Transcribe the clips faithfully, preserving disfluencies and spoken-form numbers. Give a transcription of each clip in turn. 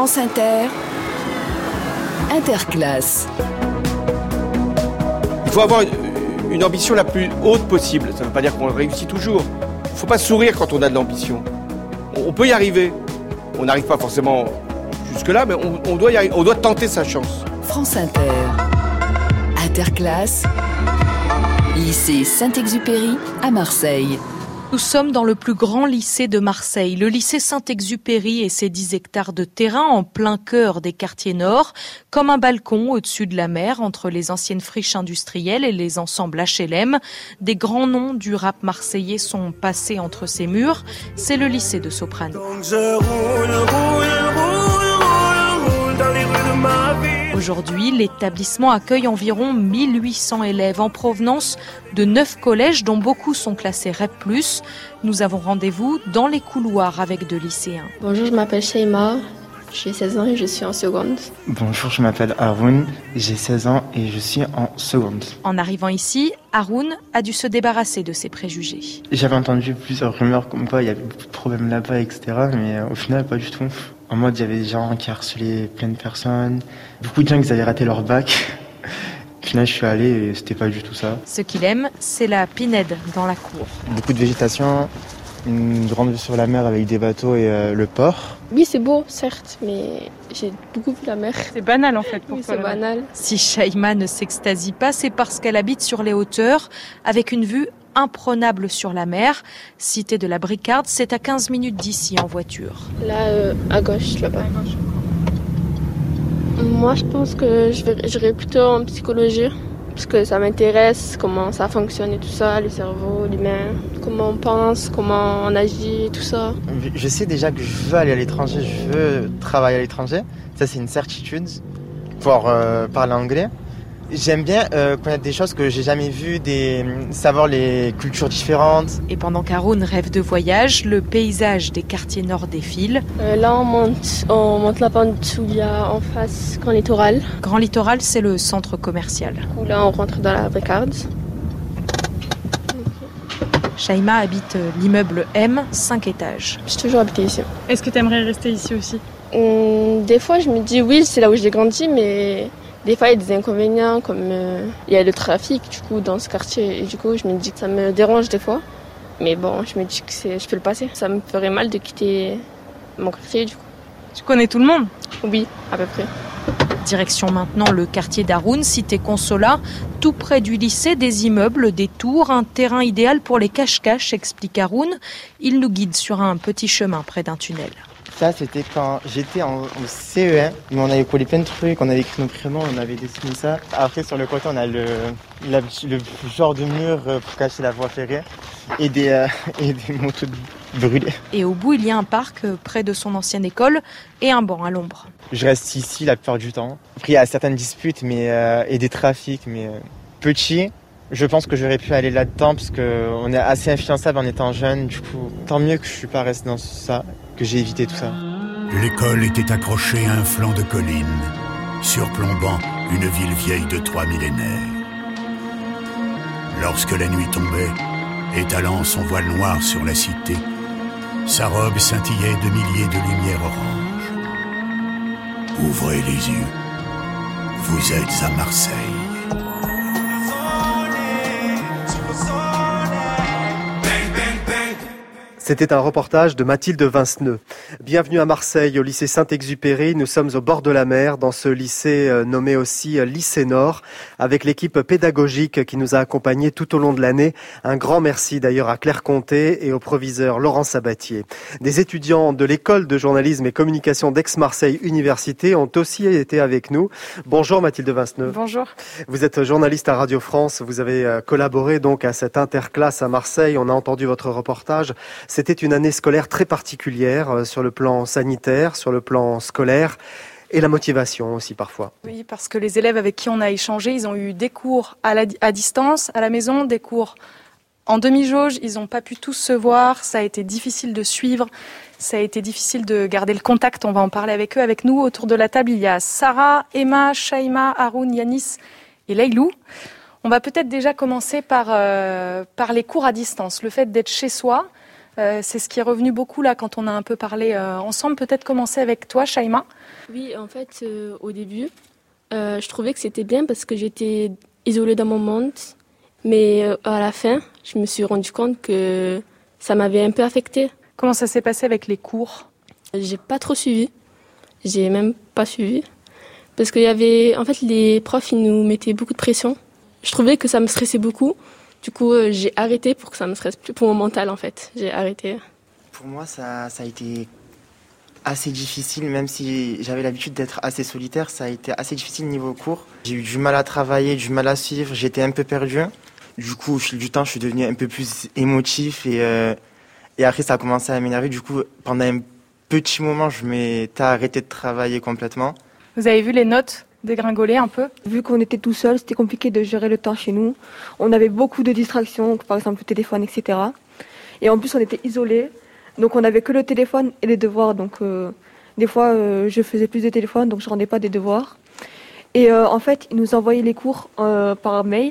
France Inter, Interclasse. Il faut avoir une, une ambition la plus haute possible. Ça ne veut pas dire qu'on réussit toujours. Il ne faut pas sourire quand on a de l'ambition. On, on peut y arriver. On n'arrive pas forcément jusque-là, mais on, on, doit y arriver, on doit tenter sa chance. France Inter, Interclasse, lycée Saint-Exupéry à Marseille. Nous sommes dans le plus grand lycée de Marseille, le lycée Saint-Exupéry et ses dix hectares de terrain en plein cœur des quartiers nord, comme un balcon au-dessus de la mer entre les anciennes friches industrielles et les ensembles H L M. Des grands noms du rap marseillais sont passés entre ces murs. C'est le lycée de Soprano. Donc je roule, roule, roule, roule dans les rues de ma ville. Aujourd'hui, l'établissement accueille environ mille huit cents élèves en provenance de neuf collèges dont beaucoup sont classés R E P plus. Nous avons rendez-vous dans les couloirs avec deux lycéens. Bonjour, je m'appelle Shaima, j'ai seize ans et je suis en seconde. Bonjour, je m'appelle Haroun, j'ai seize ans et je suis en seconde. En arrivant ici, Haroun a dû se débarrasser de ses préjugés. J'avais entendu plusieurs rumeurs comme quoi il y avait beaucoup de problèmes là-bas, et cetera. Mais au final, pas du tout. En mode, il y avait des gens qui harcelaient plein de personnes, beaucoup de gens qui avaient raté leur bac. Au final, je suis allé et c'était pas du tout ça. Ce qu'il aime, c'est la pinède dans la cour. Beaucoup de végétation, une grande vue sur la mer avec des bateaux et euh, le port. Oui, c'est beau, certes, mais j'ai beaucoup vu la mer. C'est banal en fait pour oui, toi. C'est banal. Si Shaima ne s'extasie pas, c'est parce qu'elle habite sur les hauteurs, avec une vue imprenable sur la mer. Cité de la Bricarde, c'est à quinze minutes d'ici en voiture. Là, euh, à gauche, là-bas. Moi, je pense que je vais, j'irai plutôt en psychologie, parce que ça m'intéresse, comment ça fonctionne et tout ça, le cerveau, l'humain, comment on pense, comment on agit, tout ça. Je sais déjà que je veux aller à l'étranger, je veux travailler à l'étranger. Ça, c'est une certitude. Pouvoir euh, parler anglais. J'aime bien euh, connaître des choses que j'ai jamais vues, des, savoir les cultures différentes. Et pendant qu'Haroun rêve de voyage, le paysage des quartiers nord défile. Euh, là, on monte, on monte la pente où il y a en face Grand Littoral. Grand Littoral, c'est le centre commercial. Où là, on rentre dans la Bricarde. Shaima habite l'immeuble M, cinq étages. J'ai toujours habité ici. Est-ce que tu aimerais rester ici aussi ? hum, Des fois, je me dis oui, c'est là où j'ai grandi, mais... Des fois, il y a des inconvénients, comme euh, il y a le trafic du coup dans ce quartier. Et du coup, je me dis que ça me dérange des fois. Mais bon, je me dis que c'est, je peux le passer. Ça me ferait mal de quitter mon quartier du coup. Tu connais tout le monde ? Oui, à peu près. Direction maintenant le quartier d'Haroun, cité Consolat, tout près du lycée, des immeubles, des tours, un terrain idéal pour les cache-cache, explique Haroun. Il nous guide sur un petit chemin près d'un tunnel. Ça, c'était quand j'étais en, en C E un. On avait collé plein de trucs, on avait écrit nos prénoms, on avait dessiné ça. Après, sur le côté, on a le, la, le genre de mur pour cacher la voie ferrée et des, euh, et des motos brûlées. Et au bout, il y a un parc près de son ancienne école et un banc à l'ombre. Je reste ici la plupart du temps. Après, il y a certaines disputes mais, euh, et des trafics, mais euh, petit. Je pense que j'aurais pu aller là-dedans parce qu'on est assez influençable en étant jeune. Du coup, tant mieux que je suis pas resté dans ça, que j'ai évité tout ça. L'école était accrochée à un flanc de colline, surplombant une ville vieille de trois millénaires. Lorsque la nuit tombait, étalant son voile noir sur la cité, sa robe scintillait de milliers de lumières oranges. Ouvrez les yeux, vous êtes à Marseille. C'était un reportage de Mathilde Vinceneux. Bienvenue à Marseille, au lycée Saint-Exupéry. Nous sommes au bord de la mer, dans ce lycée nommé aussi Lycée Nord, avec l'équipe pédagogique qui nous a accompagnés tout au long de l'année. Un grand merci d'ailleurs à Claire Comté et au proviseur Laurent Sabatier. Des étudiants de l'école de journalisme et communication d'Aix-Marseille Université ont aussi été avec nous. Bonjour Mathilde Vinceneux. Bonjour. Vous êtes journaliste à Radio France. Vous avez collaboré donc à cette interclasse à Marseille. On a entendu votre reportage. C'était une année scolaire très particulière sur le plan sanitaire, sur le plan scolaire et la motivation aussi parfois. Oui, parce que les élèves avec qui on a échangé, ils ont eu des cours à, la, à distance, à la maison, des cours en demi-jauge, ils n'ont pas pu tous se voir, ça a été difficile de suivre, ça a été difficile de garder le contact, on va en parler avec eux. Avec nous, autour de la table, il y a Sarah, Emma, Shaima, Haroun, Yanis et Leïlou. On va peut-être déjà commencer par, euh, par les cours à distance, le fait d'être chez soi. Euh, c'est ce qui est revenu beaucoup là quand on a un peu parlé euh, ensemble. Peut-être commencer avec toi, Shaima. Oui, en fait, euh, au début, euh, je trouvais que c'était bien parce que j'étais isolée dans mon monde. Mais euh, à la fin, je me suis rendu compte que ça m'avait un peu affectée. Comment ça s'est passé avec les cours ? J'ai pas trop suivi. J'ai même pas suivi. Parce qu'il y avait, en fait, les profs, ils nous mettaient beaucoup de pression. Je trouvais que ça me stressait beaucoup. Du coup, euh, j'ai arrêté pour que ça me stresse plus pour mon mental, en fait. J'ai arrêté. Pour moi, ça, ça a été assez difficile, même si j'avais l'habitude d'être assez solitaire, ça a été assez difficile niveau cours. J'ai eu du mal à travailler, du mal à suivre, j'étais un peu perdu. Du coup, au fil du temps, je suis devenu un peu plus émotif et, euh, et après, ça a commencé à m'énerver. Du coup, pendant un petit moment, je m'étais arrêté de travailler complètement. Vous avez vu les notes dégringoler un peu ? Vu qu'on était tout seul, c'était compliqué de gérer le temps chez nous. On avait beaucoup de distractions, par exemple le téléphone, et cetera. Et en plus, on était isolés. Donc, on n'avait que le téléphone et les devoirs. Donc, euh, des fois, euh, je faisais plus de téléphone, donc je ne rendais pas des devoirs. Et euh, en fait, ils nous envoyaient les cours euh, par mail.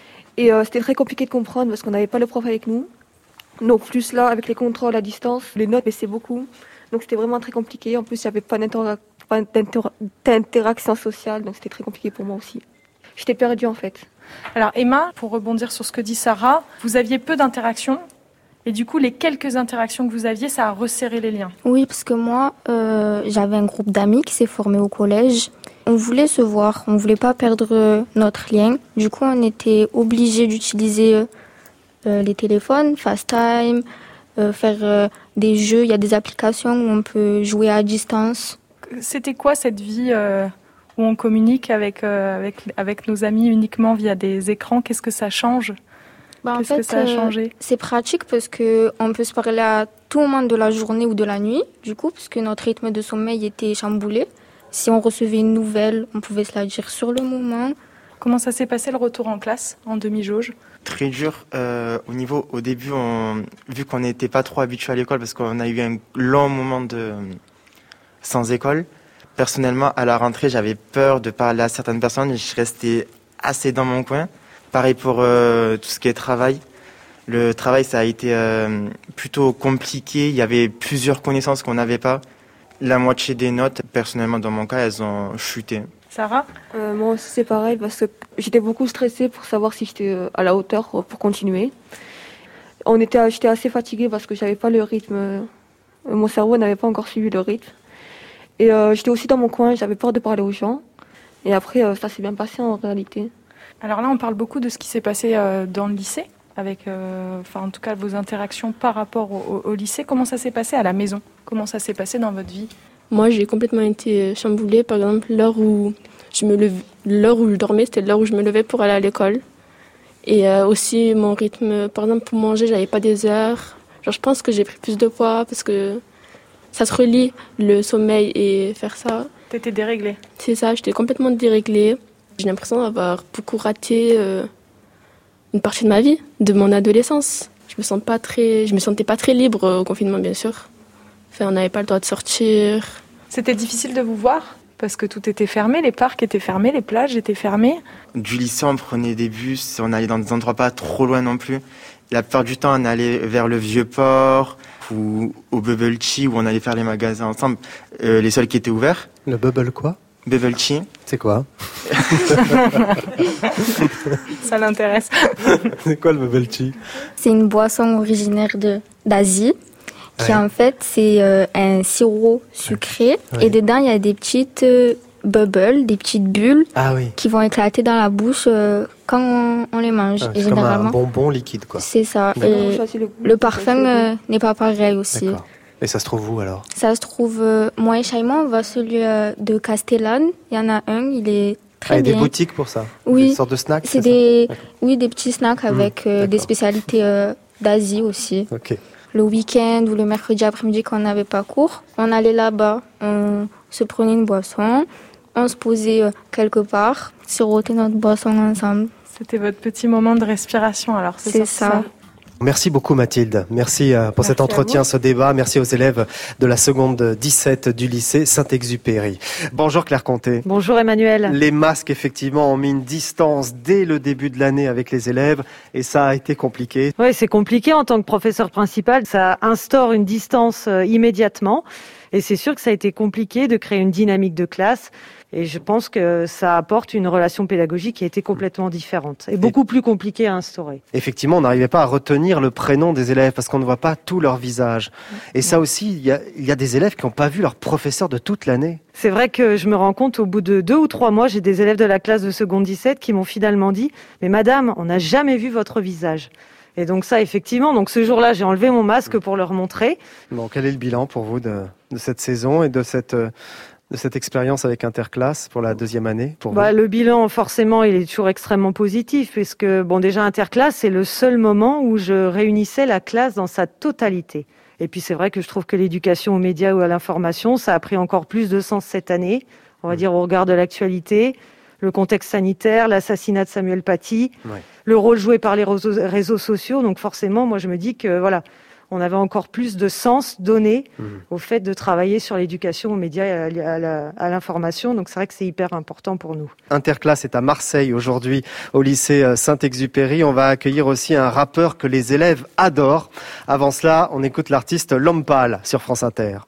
Et euh, c'était très compliqué de comprendre parce qu'on n'avait pas le prof avec nous. Donc, plus là, avec les contrôles à distance, les notes baissaient beaucoup. Donc, c'était vraiment très compliqué. En plus, il n'y avait pas d'inter- pas d'inter- d'interaction sociale. Donc, c'était très compliqué pour moi aussi. J'étais perdue, en fait. Alors, Emma, pour rebondir sur ce que dit Sarah, vous aviez peu d'interactions. Et du coup, les quelques interactions que vous aviez, ça a resserré les liens. Oui, parce que moi, euh, j'avais un groupe d'amis qui s'est formé au collège. On voulait se voir, on ne voulait pas perdre notre lien. Du coup, on était obligés d'utiliser euh, les téléphones, FaceTime, euh, faire euh, des jeux. Il y a des applications où on peut jouer à distance. C'était quoi cette vie euh, où on communique avec, euh, avec, avec nos amis uniquement via des écrans ? Qu'est-ce que ça change ? Bah, Qu'est-ce en fait, que ça a changé ? euh, c'est pratique parce qu'on peut se parler à tout moment de la journée ou de la nuit, du coup, parce que notre rythme de sommeil était chamboulé. Si on recevait une nouvelle, on pouvait se la dire sur le moment. Comment ça s'est passé le retour en classe, en demi-jauge ? Très dur. Euh, au niveau, au début, on, vu qu'on n'était pas trop habitué à l'école, parce qu'on a eu un long moment de sans école. Personnellement, à la rentrée, j'avais peur de parler à certaines personnes. Je restais assez dans mon coin. Pareil pour euh, tout ce qui est travail. Le travail, ça a été euh, plutôt compliqué. Il y avait plusieurs connaissances qu'on n'avait pas. La moitié des notes, personnellement, dans mon cas, elles ont chuté. Sarah ? euh, Moi aussi, c'est pareil parce que j'étais beaucoup stressée pour savoir si j'étais à la hauteur pour continuer. On était, j'étais assez fatiguée parce que j'avais pas le rythme. Mon cerveau n'avait pas encore suivi le rythme. Et euh, j'étais aussi dans mon coin, j'avais peur de parler aux gens. Et après, euh, ça s'est bien passé en réalité. Alors là, on parle beaucoup de ce qui s'est passé euh, dans le lycée, avec, euh, enfin, en tout cas, vos interactions par rapport au, au, au lycée. Comment ça s'est passé à la maison ? Comment ça s'est passé dans votre vie ? Moi, j'ai complètement été chamboulée. Par exemple, l'heure où je me levais, l'heure où je dormais, c'était l'heure où je me levais pour aller à l'école. Et euh, aussi, mon rythme, par exemple, pour manger, j'avais pas des heures. Genre, je pense que j'ai pris plus de poids parce que ça se relie, le sommeil et faire ça. T'étais déréglée ? C'est ça, j'étais complètement déréglée. J'ai l'impression d'avoir beaucoup raté euh, une partie de ma vie, de mon adolescence. Je me sens pas très, je me sentais pas très libre au confinement, bien sûr. Enfin, on n'avait pas le droit de sortir. C'était difficile de vous voir parce que tout était fermé, les parcs étaient fermés, les plages étaient fermées. Du lycée, on prenait des bus, on allait dans des endroits pas trop loin non plus. La plupart du temps, on allait vers le Vieux-Port ou au Bubble Tea où on allait faire les magasins ensemble, euh, les seuls qui étaient ouverts. Le Bubble quoi ? Bubble Tea. C'est quoi ? Ça l'intéresse. C'est quoi le Bubble Tea ? C'est une boisson originaire de, d'Asie, qui ouais. en fait, c'est euh, un sirop sucré. Ouais. Et dedans, il y a des petites euh, bubbles, des petites bulles ah, oui. qui vont éclater dans la bouche euh, quand on, on les mange. Ah, et c'est généralement, comme un bonbon liquide, quoi. C'est ça. D'accord. Et le, le parfum euh, n'est pas pareil aussi. D'accord. Et ça se trouve où alors ? Ça se trouve, euh, moi et Shaima, on va celui euh, de Castellane. Il y en a un, il est très ah, il y a bien. des boutiques pour ça ? Oui. Des sortes de snacks ? C'est, c'est des, oui, des petits snacks avec mmh, euh, des spécialités euh, d'Asie aussi. Ok. Le week-end ou le mercredi après-midi quand on n'avait pas cours, on allait là-bas, on se prenait une boisson, on se posait euh, quelque part, sirotait notre boisson ensemble. C'était votre petit moment de respiration alors, c'est, c'est ça, ça. Merci beaucoup Mathilde. Merci pour Merci cet entretien, ce débat. Merci aux élèves de la seconde dix-sept du lycée Saint-Exupéry. Bonjour Claire Comté. Bonjour Emmanuel. Les masques, effectivement, ont mis une distance dès le début de l'année avec les élèves et ça a été compliqué. Oui, c'est compliqué en tant que professeur principal. Ça instaure une distance immédiatement et c'est sûr que ça a été compliqué de créer une dynamique de classe. Et je pense que ça apporte une relation pédagogique qui a été complètement différente et beaucoup plus compliquée à instaurer. Effectivement, on n'arrivait pas à retenir le prénom des élèves parce qu'on ne voit pas tout leur visage. Et ça aussi, il y a, il y a des élèves qui n'ont pas vu leur professeur de toute l'année. C'est vrai que je me rends compte, au bout de deux ou trois mois, j'ai des élèves de la classe de seconde dix-sept qui m'ont finalement dit « Mais madame, on n'a jamais vu votre visage ». Et donc ça, effectivement, donc ce jour-là, j'ai enlevé mon masque pour leur montrer. Bon, quel est le bilan pour vous de, de cette saison et de cette... de cette expérience avec Interclasse pour la deuxième année pour bah, vous? Le bilan, forcément, il est toujours extrêmement positif puisque, bon, déjà, Interclasse, c'est le seul moment où je réunissais la classe dans sa totalité. Et puis, c'est vrai que je trouve que l'éducation aux médias ou à l'information, ça a pris encore plus de sens cette année, on va dire au regard de l'actualité, le contexte sanitaire, l'assassinat de Samuel Paty, ouais. le rôle joué par les réseaux, réseaux sociaux. Donc, forcément, moi, je me dis que, voilà, on avait encore plus de sens donné mmh. au fait de travailler sur l'éducation aux médias et à, à, à l'information. Donc c'est vrai que c'est hyper important pour nous. Interclasse est à Marseille aujourd'hui au lycée Saint-Exupéry. On va accueillir aussi un rappeur que les élèves adorent. Avant cela, on écoute l'artiste L'Homme Pâle sur France Inter.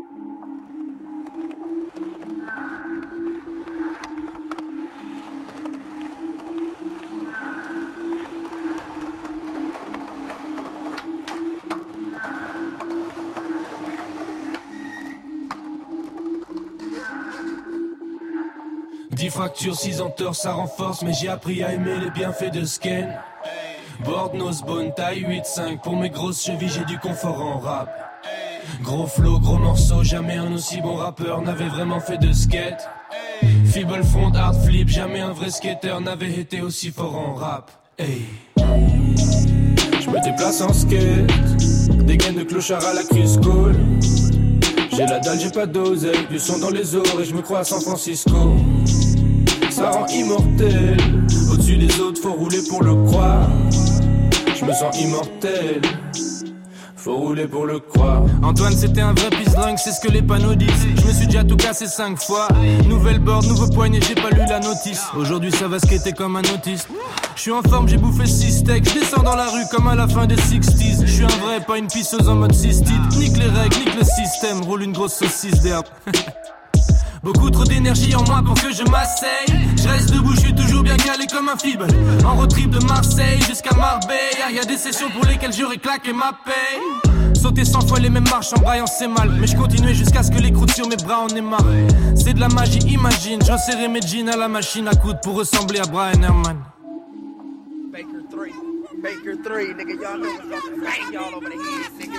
dix fractures, six enteurs, ça renforce, mais j'ai appris à aimer les bienfaits de Sken. Board, nose, bone, taille huit cinq, pour mes grosses chevilles, j'ai du confort en rap. Gros flow, gros morceau, jamais un aussi bon rappeur n'avait vraiment fait de skate. Feeble front, hard flip, jamais un vrai skater n'avait été aussi fort en rap. Hey. Je me déplace en skate, des gaines de clochard à la Cusco. J'ai la dalle, j'ai pas d'oseille, du son dans les oreilles, je me crois à San Francisco. Ça rend immortel, au-dessus des autres, faut rouler pour le croire. Je me sens immortel, faut rouler pour le croire. Antoine c'était un vrai pisse-drunk, c'est ce que les panneaux disent. Je me suis déjà tout cassé cinq fois. Nouvelle board, nouveau poignet, j'ai pas lu la notice. Aujourd'hui ça va skater comme un autiste. Je suis en forme, j'ai bouffé six steaks. Je descends dans la rue comme à la fin des sixties. Je suis un vrai, pas une pisseuse en mode cystite. Nique les règles, nique le système, roule une grosse saucisse d'herbe. Beaucoup trop d'énergie en moi pour que je m'asseye. Je reste debout, je suis toujours bien calé comme un fibre. En road trip de Marseille jusqu'à Marbella. Y'a des sessions pour lesquelles j'aurais claqué ma paye. Sauter cent fois les mêmes marches en braillant c'est mal. Mais je continuais jusqu'à ce que les croûtes sur mes bras en aient marre. C'est de la magie, imagine. Je resserrais mes jeans à la machine à coudre pour ressembler à Brian Herman. Baker three, Baker three, nigga, y'all know what's up to bang y'all over the head, nigga.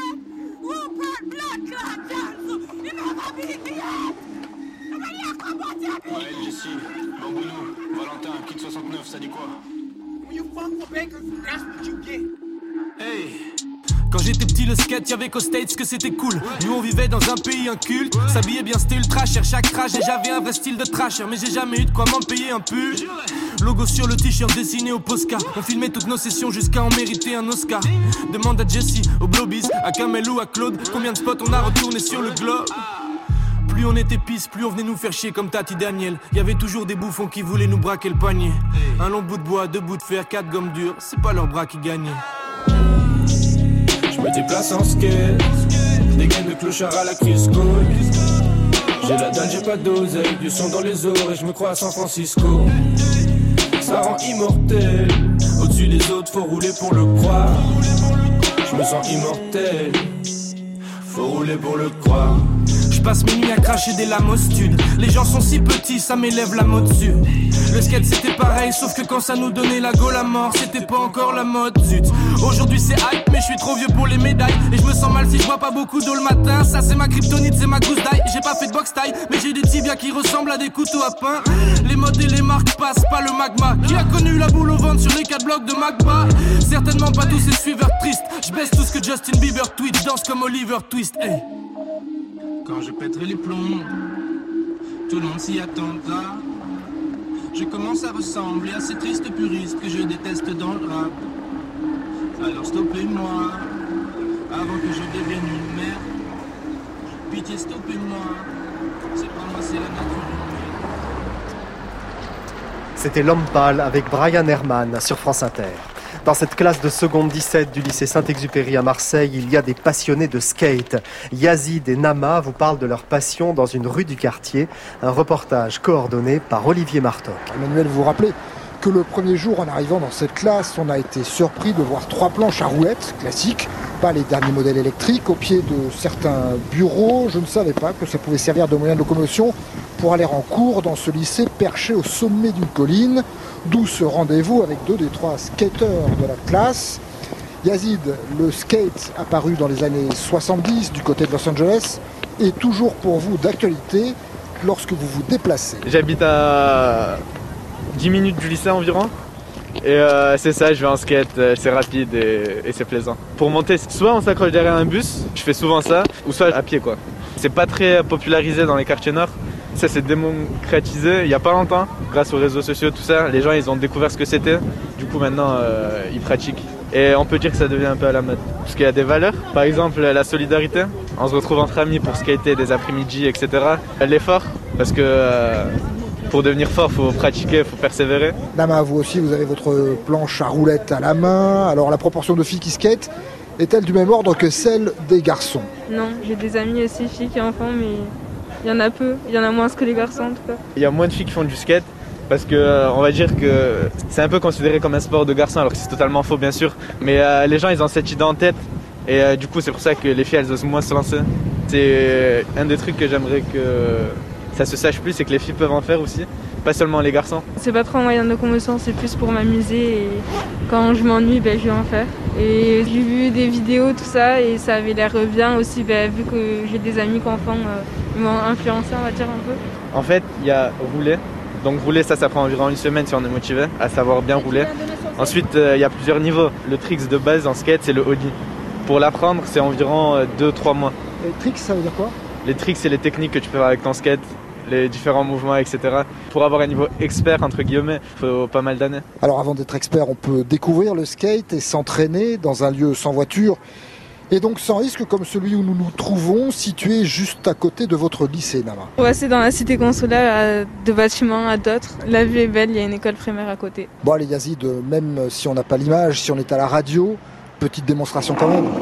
Ouais, Jessie, Bambounou, Valentin, Kid soixante-neuf, ça dit quoi? When you fuck with Baker, that's what you get. Hey! Quand j'étais petit, le skate, y'avait qu'aux States que c'était cool. Nous on vivait dans un pays inculte. S'habillait bien, c'était ultra cher, chaque trash. Et j'avais un vrai style de trasher, mais j'ai jamais eu de quoi m'en payer un pull. Logo sur le t-shirt dessiné au Posca. On filmait toutes nos sessions jusqu'à en mériter un Oscar. Demande à Jessie, au Blobies, à Kamel ou à Claude, combien de spots on a retourné sur le globe. Plus on était pisse, plus on venait nous faire chier comme Tati Daniel. Y'avait toujours des bouffons qui voulaient nous braquer le panier. Un long bout de bois, deux bouts de fer, quatre gommes dures. C'est pas leurs bras qui gagnaient. Je me déplace en skate, des gaines de clochard à la Cusco. J'ai la dalle, j'ai pas d'oseille, du son dans les oreilles, je me crois à San Francisco. Ça rend immortel, au-dessus des autres, faut rouler pour le croire. Je me sens immortel, faut rouler pour le croire. Je passe mes nuits à cracher des lames au stud. Les gens sont si petits, ça m'élève la mode dessus. Le skate c'était pareil, sauf que quand ça nous donnait la gaule à mort, c'était pas encore la mode, zut. Aujourd'hui c'est hype, mais je suis trop vieux pour les médailles. Et je me sens mal si je bois pas beaucoup d'eau le matin. Ça c'est ma kryptonite, c'est ma gousse d'ail. J'ai pas fait de box style, mais j'ai des tibias qui ressemblent à des couteaux à pain. Les modes et les marques passent pas le magma. Qui a connu la boule au ventre sur les quatre blocs de Magba? Certainement pas tous ces suiveurs tristes. Je baisse tout ce que Justin Bieber tweet, danse comme Oliver Twist, hey. Quand je pèterai les plombs, tout le monde s'y attendra. Je commence à ressembler à ces tristes puristes que je déteste dans le rap. Alors stoppez-moi, avant que je devienne une merde. Pitié, stoppez-moi, c'est pas moi, c'est la nature. C'était L'Homme pâle avec Brian Herman sur France Inter. Dans cette classe de seconde dix-sept du lycée Saint-Exupéry à Marseille, il y a des passionnés de skate. Yazid et Nama vous parlent de leur passion dans une rue du quartier. Un reportage coordonné par Olivier Martoc. Emmanuel, vous vous rappelez que le premier jour, en arrivant dans cette classe, on a été surpris de voir trois planches à roulettes, classiques, pas les derniers modèles électriques, au pied de certains bureaux. Je ne savais pas que ça pouvait servir de moyen de locomotion pour aller en cours dans ce lycée perché au sommet d'une colline, d'où ce rendez-vous avec deux des trois skateurs de la classe. Yazid, le skate apparu dans les années soixante-dix du côté de Los Angeles, est toujours pour vous d'actualité lorsque vous vous déplacez. J'habite à dix minutes du lycée environ. Et euh, c'est ça, je vais en skate, c'est rapide et, et c'est plaisant. Pour monter, soit on s'accroche derrière un bus, je fais souvent ça, ou soit à pied quoi. C'est pas très popularisé dans les quartiers nord. Ça s'est démocratisé il y a pas longtemps, grâce aux réseaux sociaux, tout ça. Les gens ils ont découvert ce que c'était, du coup maintenant euh, ils pratiquent. Et on peut dire que ça devient un peu à la mode. Parce qu'il y a des valeurs, par exemple la solidarité. On se retrouve entre amis pour skater des après-midi, et cetera. L'effort, parce que euh, pour devenir fort, il faut pratiquer, il faut persévérer. Nama, vous aussi, vous avez votre planche à roulettes à la main. Alors la proportion de filles qui skatent est-elle du même ordre que celle des garçons? Non, j'ai des amis aussi filles qui en font, mais il y en a peu. Il y en a moins que les garçons en tout cas. Il y a moins de filles qui font du skate. Parce que euh, on va dire que c'est un peu considéré comme un sport de garçon, alors que c'est totalement faux bien sûr. Mais euh, les gens ils ont cette idée en tête et euh, du coup c'est pour ça que les filles elles osent moins se lancer. C'est un des trucs que j'aimerais que ça se sache plus, c'est que les filles peuvent en faire aussi, pas seulement les garçons. C'est pas trop un moyen de locomotion, c'est plus pour m'amuser et quand je m'ennuie ben, je vais en faire. Et j'ai vu des vidéos tout ça et ça avait l'air bien aussi, ben, vu que j'ai des amis qui en font, euh, ils m'ont influencé on va dire un peu. En fait il y a rouler. Donc rouler, ça, ça prend environ une semaine si on est motivé, à savoir bien rouler. Ensuite, il euh, y a plusieurs niveaux. Le tricks de base en skate, c'est le ollie. Pour l'apprendre, c'est environ euh, deux trois mois. Les tricks, ça veut dire quoi? Les tricks, c'est les techniques que tu peux faire avec ton skate, les différents mouvements, et cetera. Pour avoir un niveau expert, entre guillemets, il faut pas mal d'années. Alors avant d'être expert, on peut découvrir le skate et s'entraîner dans un lieu sans voiture. Et donc sans risque comme celui où nous nous trouvons, situé juste à côté de votre lycée, Nama. Ouais, c'est dans la cité consulaire, de bâtiments à d'autres. La vue est belle, il y a une école primaire à côté. Bon allez Yazid, même si on n'a pas l'image, si on est à la radio, petite démonstration quand même.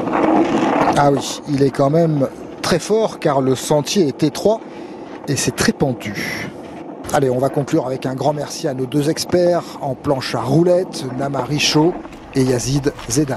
Ah oui, il est quand même très fort car le sentier est étroit et c'est très pentu. Allez, on va conclure avec un grand merci à nos deux experts en planche à roulettes, Nama Richaud et Yazid Zedan.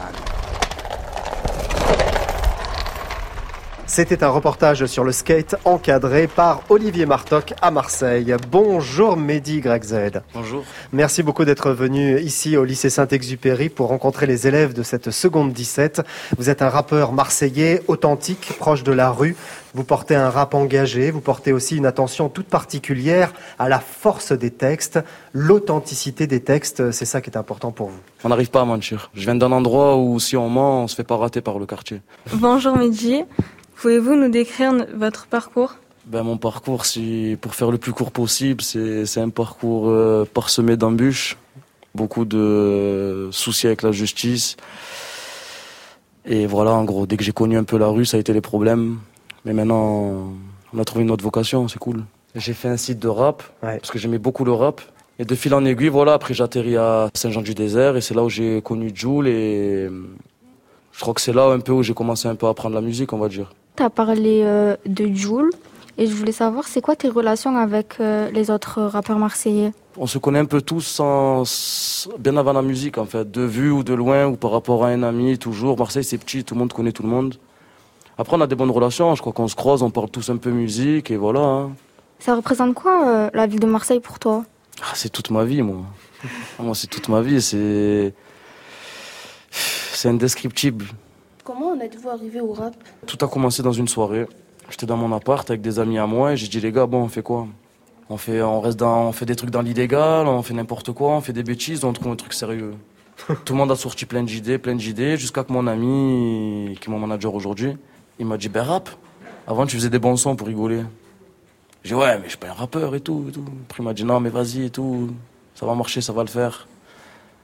C'était un reportage sur le skate encadré par Olivier Martoc à Marseille. Bonjour Mehdi Gregzed. Bonjour. Merci beaucoup d'être venu ici au lycée Saint-Exupéry pour rencontrer les élèves de cette seconde dix-sept. Vous êtes un rappeur marseillais authentique, proche de la rue. Vous portez un rap engagé, vous portez aussi une attention toute particulière à la force des textes, l'authenticité des textes, c'est ça qui est important pour vous. On n'arrive pas à mentir. Je viens d'un endroit où si on ment, on se fait pas rater par le quartier. Bonjour Mehdi. Pouvez-vous nous décrire votre parcours? Ben, mon parcours, si, pour faire le plus court possible, c'est, c'est un parcours euh, parsemé d'embûches, beaucoup de soucis avec la justice. Et voilà, en gros, dès que j'ai connu un peu la rue, ça a été les problèmes. Mais maintenant, on a trouvé une autre vocation, c'est cool. J'ai fait un site de rap, ouais. Parce que j'aimais beaucoup le rap. Et de fil en aiguille, voilà, après j'ai atterri à Saint-Jean-du-Désert, et c'est là où j'ai connu Jul, et je crois que c'est là un peu où j'ai commencé un peu à apprendre la musique, on va dire. Tu as parlé euh, de Jul et je voulais savoir, c'est quoi tes relations avec euh, les autres rappeurs marseillais? On se connaît un peu tous sans, bien avant la musique en fait, de vue ou de loin ou par rapport à un ami, toujours. Marseille c'est petit, tout le monde connaît tout le monde. Après on a des bonnes relations, je crois qu'on se croise, on parle tous un peu musique et voilà. Hein. Ça représente quoi euh, la ville de Marseille pour toi? Ah, c'est toute ma vie moi. Moi c'est toute ma vie, c'est... c'est indescriptible. Comment en êtes-vous arrivé au rap? Tout a commencé dans une soirée. J'étais dans mon appart avec des amis à moi et j'ai dit les gars, bon on fait quoi? On fait, on reste dans, on fait des trucs dans l'illégal, on fait n'importe quoi, on fait des bêtises, on trouve un truc sérieux. Tout le monde a sorti plein d'idées, plein d'idées, jusqu'à que mon ami, qui est mon manager aujourd'hui, il m'a dit ben rap. Avant tu faisais des bons sons pour rigoler. J'ai dit ouais mais je suis pas un rappeur et tout, et tout. Après il m'a dit non mais vas-y et tout, ça va marcher, ça va le faire.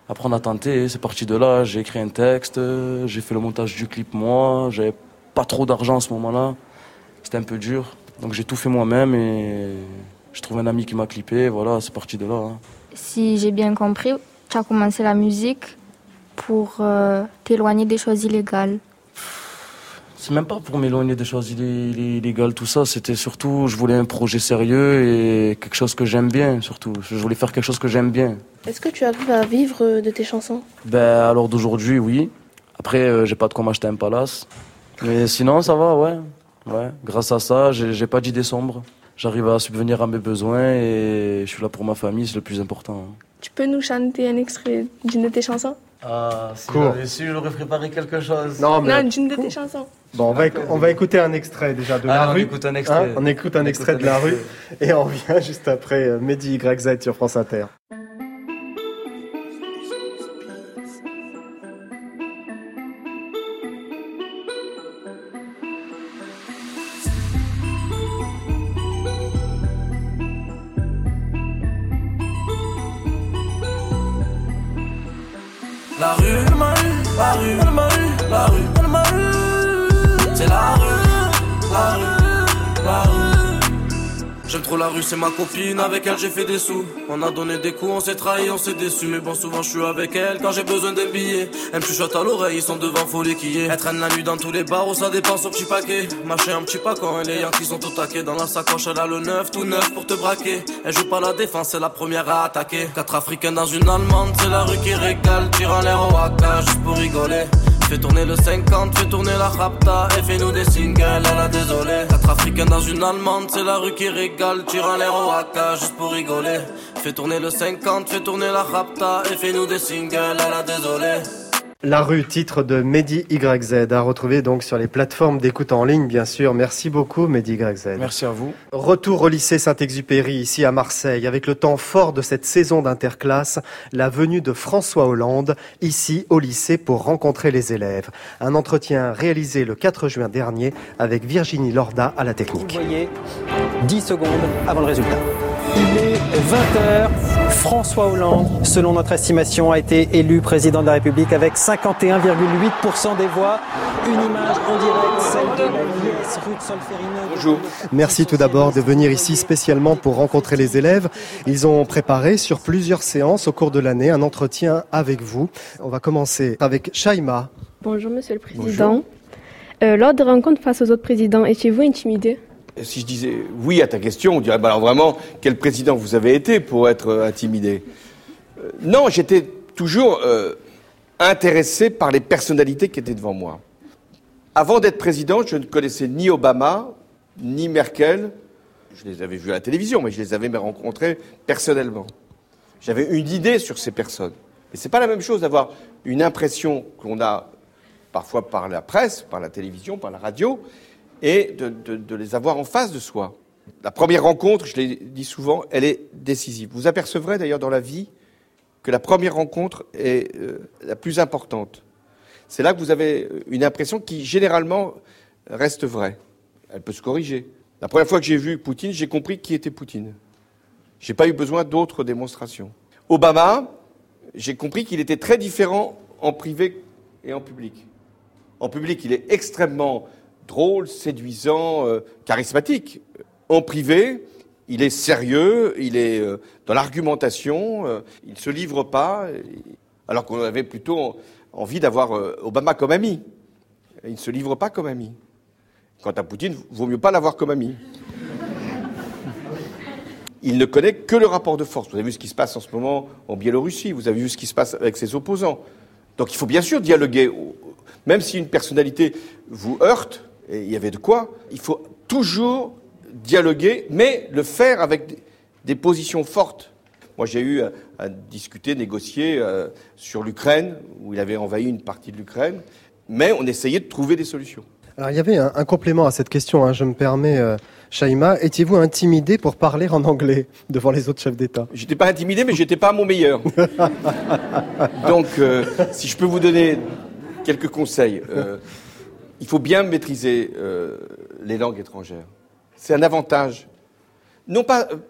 Après, on a tenté, c'est parti de là. J'ai écrit un texte, j'ai fait le montage du clip moi. J'avais pas trop d'argent à ce moment-là. C'était un peu dur. Donc j'ai tout fait moi-même et j'ai trouvé un ami qui m'a clippé. Voilà, c'est parti de là. Hein. Si j'ai bien compris, tu as commencé la musique pour euh, t'éloigner des choses illégales. C'est même pas pour m'éloigner des choses illégales, tout ça. C'était surtout, je voulais un projet sérieux et quelque chose que j'aime bien, surtout. Je voulais faire quelque chose que j'aime bien. Est-ce que tu arrives à vivre de tes chansons? Ben, alors d'aujourd'hui, oui. Après, euh, j'ai pas de quoi m'acheter un palace. Mais sinon, ça va, ouais. Ouais. Grâce à ça, j'ai, j'ai pas d'idées sombres. J'arrive à subvenir à mes besoins et je suis là pour ma famille, c'est le plus important. Tu peux nous chanter un extrait d'une de tes chansons? Ah, si cool. j'avais su, j'aurais préparé quelque chose. Non, mais... Non, d'une de tes chansons. Bon, on va, éc- on va écouter un extrait déjà de ah, La on Rue. Écoute un extrait. Hein, on écoute un on extrait écoute de un La extrait. Rue et on revient juste après euh, Mehdi Y Z sur France Inter. La rue, elle m'a eu, la rue, elle m'a eu, la rue, elle m'a eu. C'est la rue, la rue, la rue. J'aime trop la rue, c'est ma copine, avec elle j'ai fait des sous. On a donné des coups, on s'est trahi, on s'est déçu. Mais bon, souvent je suis avec elle quand j'ai besoin d'un billet. Elle me chuchote à l'oreille, ils sont devant, faut les quiller. Elle traîne la nuit dans tous les bars où ça dépense au petit paquet. Mâcher un petit pas quand les Yankees sont au taquet. Dans la sacoche, elle a le neuf, tout neuf pour te braquer. Elle joue pas la défense, c'est la première à attaquer. Quatre Africains dans une Allemande, c'est la rue qui régale. Tire en l'air au haka, juste pour rigoler. Fais tourner le cinquante, fais tourner la rapta et fais-nous des singles, elle a désolé. Quatre Africains dans une Allemande, c'est la rue qui régale. Tire en l'air au haka, juste pour rigoler. Fais tourner le cinquante, fais tourner la rapta et fais-nous des singles, elle a désolé. La Rue, titre de Mehdi Y Z, à retrouver donc sur les plateformes d'écoute en ligne, bien sûr. Merci beaucoup, Mehdi Y Z. Merci à vous. Retour au lycée Saint-Exupéry, ici à Marseille, avec le temps fort de cette saison d'interclasse, la venue de François Hollande, ici au lycée pour rencontrer les élèves. Un entretien réalisé le quatre juin dernier avec Virginie Lorda à la technique. Vous voyez, dix secondes avant le résultat. Il est vingt heures. François Hollande, selon notre estimation, a été élu président de la République avec cinquante et un virgule huit pour cent des voix. Une image en direct, celle de la liesse rue de Solferino. Bonjour. Merci tout d'abord de venir ici spécialement pour rencontrer les élèves. Ils ont préparé sur plusieurs séances au cours de l'année un entretien avec vous. On va commencer avec Shaima. Bonjour Monsieur le Président. Euh, lors des rencontres face aux autres présidents, étiez-vous intimidé? Si je disais oui à ta question, on dirait bah alors vraiment quel président vous avez été pour être euh, intimidé. Euh, non, j'étais toujours euh, intéressé par les personnalités qui étaient devant moi. Avant d'être président, je ne connaissais ni Obama, ni Merkel. Je les avais vus à la télévision, mais je les avais rencontrés personnellement. J'avais une idée sur ces personnes. Et c'est pas la même chose d'avoir une impression qu'on a parfois par la presse, par la télévision, par la radio, et de, de, de les avoir en face de soi. La première rencontre, je l'ai dit souvent, elle est décisive. Vous apercevrez d'ailleurs dans la vie que la première rencontre est euh, la plus importante. C'est là que vous avez une impression qui, généralement, reste vraie. Elle peut se corriger. La première fois que j'ai vu Poutine, j'ai compris qui était Poutine. J'ai pas eu besoin d'autres démonstrations. Obama, j'ai compris qu'il était très différent en privé et en public. En public, il est extrêmement drôle, séduisant, euh, charismatique. En privé, il est sérieux, il est euh, dans l'argumentation, euh, il ne se livre pas, alors qu'on avait plutôt envie d'avoir euh, Obama comme ami. Il ne se livre pas comme ami. Quant à Poutine, il vaut mieux pas l'avoir comme ami. Il ne connaît que le rapport de force. Vous avez vu ce qui se passe en ce moment en Biélorussie, vous avez vu ce qui se passe avec ses opposants. Donc il faut bien sûr dialoguer. Même si une personnalité vous heurte, et il y avait de quoi, il faut toujours dialoguer, mais le faire avec des, des positions fortes. Moi, j'ai eu à, à discuter, négocier euh, sur l'Ukraine, où il avait envahi une partie de l'Ukraine, mais on essayait de trouver des solutions. Alors, il y avait un, un complément à cette question, hein, je me permets, euh, Shaima. Étiez-vous intimidé pour parler en anglais devant les autres chefs d'État? J'étais pas intimidé, mais j'étais pas à mon meilleur. Donc, euh, si je peux vous donner quelques conseils, euh, il faut bien maîtriser euh, les langues étrangères. C'est un avantage. Non pas euh,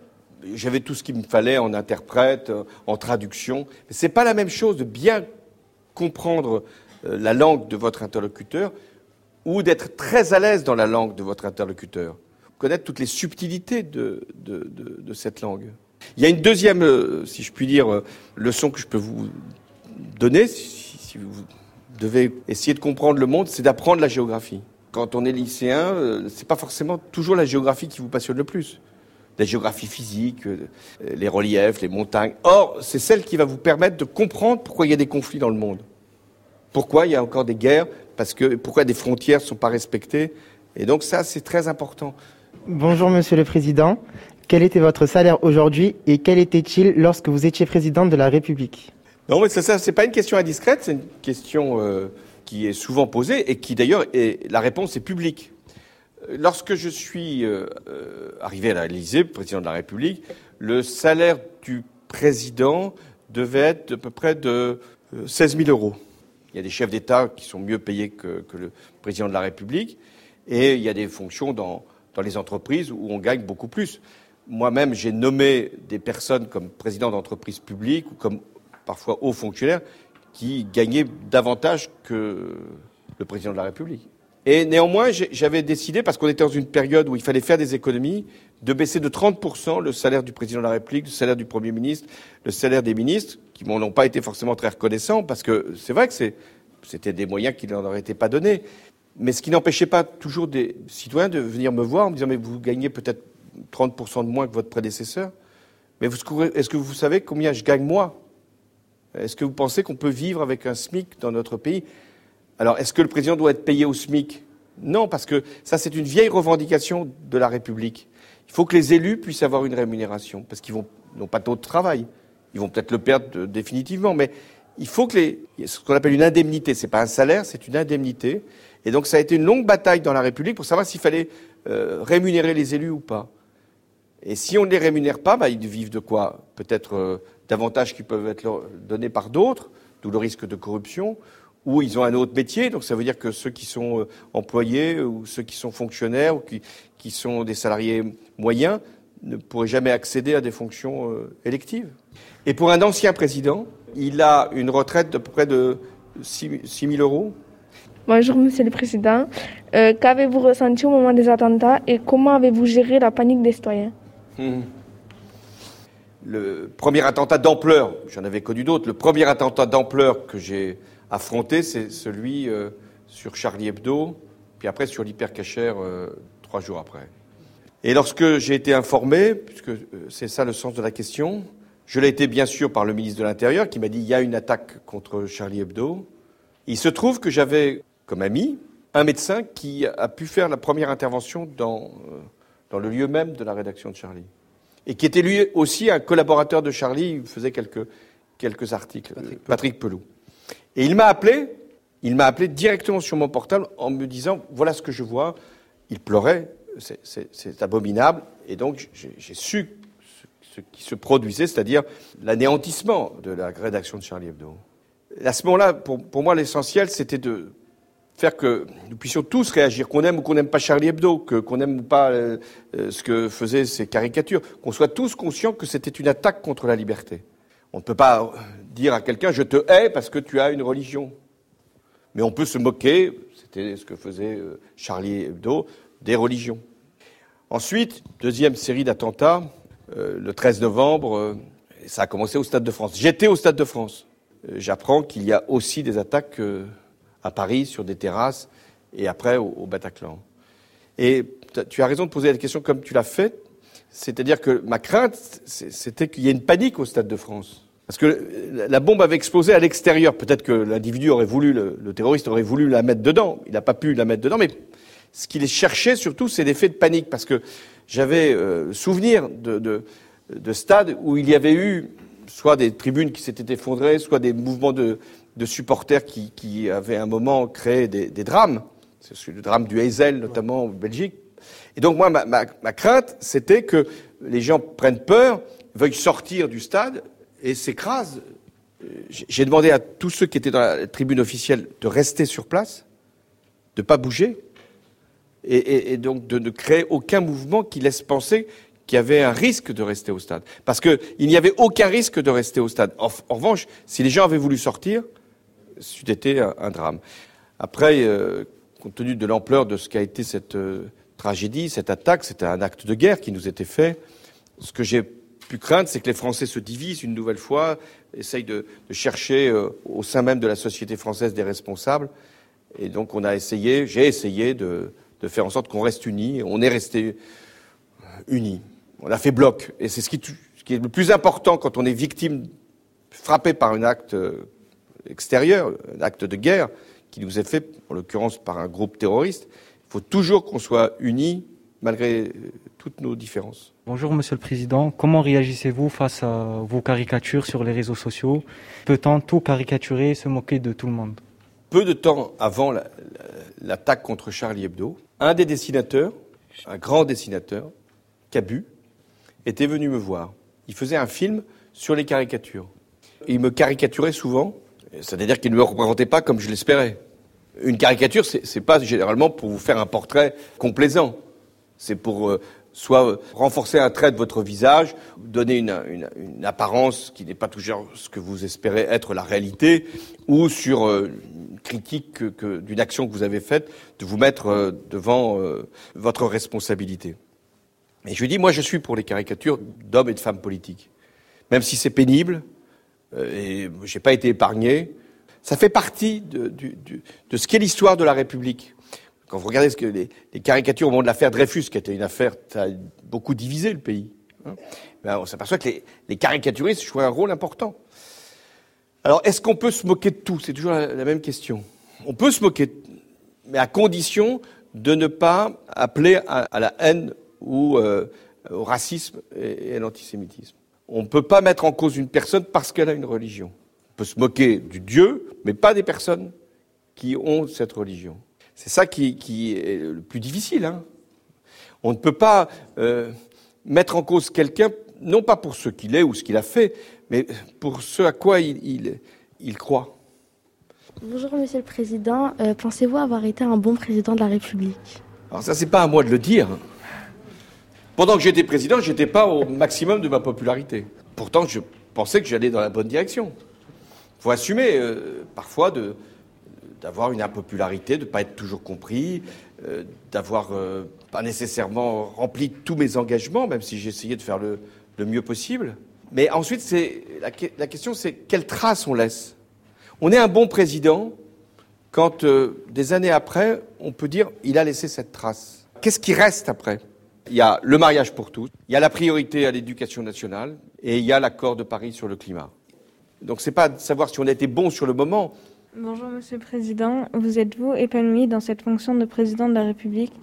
j'avais tout ce qu'il me fallait en interprète, en traduction. Mais c'est pas la même chose de bien comprendre la langue de votre interlocuteur ou d'être très à l'aise dans la langue de votre interlocuteur. Connaître toutes les subtilités de, de, de, de cette langue. Il y a une deuxième, si je puis dire, leçon que je peux vous donner, si, si vous devez essayer de comprendre le monde, c'est d'apprendre la géographie. Quand on est lycéen, c'est pas forcément toujours la géographie qui vous passionne le plus. La géographie physique, les reliefs, les montagnes. Or, c'est celle qui va vous permettre de comprendre pourquoi il y a des conflits dans le monde. Pourquoi il y a encore des guerres, parce que pourquoi des frontières ne sont pas respectées. Et donc ça, c'est très important. Bonjour Monsieur le Président. Quel était votre salaire aujourd'hui et quel était-il lorsque vous étiez président de la République ? Non, mais ça, ça c'est pas une question indiscrète, c'est une question euh, qui est souvent posée et qui d'ailleurs, est, la réponse est publique. Lorsque je suis euh, arrivé à l'Élysée, président de la République, le salaire du président devait être à peu près de seize mille euros. Il y a des chefs d'État qui sont mieux payés que, que le président de la République et il y a des fonctions dans, dans les entreprises où on gagne beaucoup plus. Moi-même, j'ai nommé des personnes comme président d'entreprise publique ou comme parfois hauts fonctionnaires qui gagnaient davantage que le président de la République. Et néanmoins, j'avais décidé, parce qu'on était dans une période où il fallait faire des économies, de baisser de trente pour cent le salaire du président de la République, le salaire du Premier ministre, le salaire des ministres, qui m'en ont pas été forcément très reconnaissants, parce que c'est vrai que c'est, c'était des moyens qui ne leur étaient pas donnés. Mais ce qui n'empêchait pas toujours des citoyens de venir me voir en me disant « mais vous gagnez peut-être trente pour cent de moins que votre prédécesseur, mais vous, est-ce que vous savez combien je gagne moi ? Est-ce que vous pensez qu'on peut vivre avec un SMIC dans notre pays ? Alors, est-ce que le président doit être payé au SMIC ? Non, parce que ça, c'est une vieille revendication de la République. Il faut que les élus puissent avoir une rémunération, parce qu'ils vont, n'ont pas d'autre travail. Ils vont peut-être le perdre définitivement, mais il faut que les, ce qu'on appelle une indemnité, c'est pas un salaire, c'est une indemnité. Et donc, ça a été une longue bataille dans la République pour savoir s'il fallait euh, rémunérer les élus ou pas. Et si on ne les rémunère pas, bah, ils vivent de quoi ? Peut-être euh, d'avantages qui peuvent être donnés par d'autres, d'où le risque de corruption, ou ils ont un autre métier, donc ça veut dire que ceux qui sont euh, employés ou ceux qui sont fonctionnaires ou qui, qui sont des salariés moyens ne pourraient jamais accéder à des fonctions euh, électives. Et pour un ancien président, il a une retraite d'à peu près de six mille euros. Bonjour Monsieur le Président. Euh, qu'avez-vous ressenti au moment des attentats et comment avez-vous géré la panique des citoyens ? Mmh. Le premier attentat d'ampleur, j'en avais connu d'autres, le premier attentat d'ampleur que j'ai affronté, c'est celui euh, sur Charlie Hebdo, puis après sur l'hypercachère euh, trois jours après. Et lorsque j'ai été informé, puisque euh, c'est ça le sens de la question, je l'ai été bien sûr par le ministre de l'Intérieur qui m'a dit il y a une attaque contre Charlie Hebdo. Il se trouve que j'avais comme ami un médecin qui a pu faire la première intervention dans, euh, dans le lieu même de la rédaction de Charlie. Et qui était lui aussi un collaborateur de Charlie, il faisait quelques, quelques articles, Patrick, Patrick Pelou. Et il m'a appelé, il m'a appelé directement sur mon portable en me disant « voilà ce que je vois ». Il pleurait, c'est, c'est, c'est abominable. Et donc j'ai, j'ai su ce, ce qui se produisait, c'est-à-dire l'anéantissement de la rédaction de Charlie Hebdo. À ce moment-là, pour, pour moi, l'essentiel, c'était de faire que nous puissions tous réagir, qu'on aime ou qu'on n'aime pas Charlie Hebdo, que, qu'on aime ou pas euh, ce que faisaient ces caricatures, qu'on soit tous conscients que c'était une attaque contre la liberté. On ne peut pas dire à quelqu'un « je te hais parce que tu as une religion ». Mais on peut se moquer, c'était ce que faisait euh, Charlie Hebdo, des religions. Ensuite, deuxième série d'attentats, euh, le treize novembre, euh, ça a commencé au Stade de France. J'étais au Stade de France. Euh, j'apprends qu'il y a aussi des attaques euh, à Paris, sur des terrasses, et après au, au Bataclan. Et tu as raison de poser la question comme tu l'as fait, c'est-à-dire que ma crainte, c'était qu'il y ait une panique au Stade de France. Parce que la bombe avait explosé à l'extérieur. Peut-être que l'individu aurait voulu, le, le terroriste aurait voulu la mettre dedans. Il n'a pas pu la mettre dedans, mais ce qu'il cherchait surtout, c'est l'effet de panique. Parce que j'avais euh, souvenir de, de, de stades où il y avait eu soit des tribunes qui s'étaient effondrées, soit des mouvements de, de supporters qui, qui avaient à un moment créé des, des drames. C'est le drame du Heysel, notamment en Belgique. Et donc moi, ma, ma, ma crainte, c'était que les gens prennent peur, veuillent sortir du stade et s'écrasent. J'ai demandé à tous ceux qui étaient dans la tribune officielle de rester sur place, de ne pas bouger, et, et, et donc de ne créer aucun mouvement qui laisse penser qu'il y avait un risque de rester au stade. Parce qu'il n'y avait aucun risque de rester au stade. En, en revanche, si les gens avaient voulu sortir, c'eût été un, un drame. Après, euh, compte tenu de l'ampleur de ce qu'a été cette euh, tragédie, cette attaque, c'était un acte de guerre qui nous était fait. Ce que j'ai pu craindre, c'est que les Français se divisent une nouvelle fois, essayent de, de chercher euh, au sein même de la société française des responsables. Et donc on a essayé, j'ai essayé de, de faire en sorte qu'on reste unis. On est resté unis. On a fait bloc. Et c'est ce qui, ce qui est le plus important quand on est victime, frappé par un acte extérieur, un acte de guerre, qui nous est fait, en l'occurrence par un groupe terroriste. Il faut toujours qu'on soit unis, malgré toutes nos différences. Bonjour Monsieur le Président, comment réagissez-vous face à vos caricatures sur les réseaux sociaux? Peut-on tout caricaturer et se moquer de tout le monde? Peu de temps avant la, la, l'attaque contre Charlie Hebdo, un des dessinateurs, un grand dessinateur, Cabu, était venu me voir. Il faisait un film sur les caricatures. Il me caricaturait souvent, c'est-à-dire qu'il ne me représentait pas comme je l'espérais. Une caricature, c'est, c'est pas généralement pour vous faire un portrait complaisant. C'est pour euh, soit renforcer un trait de votre visage, donner une, une, une apparence qui n'est pas toujours ce que vous espérez être la réalité, ou sur euh, une critique que, que, d'une action que vous avez faite, de vous mettre euh, devant euh, votre responsabilité. Et je lui dis, moi je suis pour les caricatures d'hommes et de femmes politiques. Même si c'est pénible, euh, et j'ai pas été épargné, ça fait partie de, de, de, de ce qu'est l'histoire de la République. Quand vous regardez ce que les, les caricatures au moment de l'affaire Dreyfus, qui était une affaire qui a beaucoup divisé le pays, hein, ben on s'aperçoit que les, les caricaturistes jouent un rôle important. Alors, est-ce qu'on peut se moquer de tout? C'est toujours la, la même question. On peut se moquer, mais à condition de ne pas appeler à, à la haine ou euh, au racisme et, et à l'antisémitisme. On ne peut pas mettre en cause une personne parce qu'elle a une religion. On peut se moquer du Dieu, mais pas des personnes qui ont cette religion. C'est ça qui, qui est le plus difficile. Hein. On ne peut pas euh, mettre en cause quelqu'un, non pas pour ce qu'il est ou ce qu'il a fait, mais pour ce à quoi il, il, il croit. Bonjour Monsieur le Président, euh, pensez-vous avoir été un bon président de la République? Alors ça, c'est pas à moi de le dire. Pendant que j'étais président, j'étais pas au maximum de ma popularité. Pourtant, je pensais que j'allais dans la bonne direction. Il faut assumer euh, parfois de, d'avoir une impopularité, de ne pas être toujours compris, euh, d'avoir euh, pas nécessairement rempli tous mes engagements, même si j'ai essayé de faire le, le mieux possible. Mais ensuite, c'est, la, la question, c'est quelle trace on laisse. On est un bon président quand, euh, des années après, on peut dire il a laissé cette trace. Qu'est-ce qui reste après? Il y a le mariage pour tous, il y a la priorité à l'éducation nationale et il y a l'accord de Paris sur le climat. Donc c'est pas de savoir si on a été bon sur le moment. Bonjour Monsieur le Président, vous êtes-vous épanoui dans cette fonction de président de la République?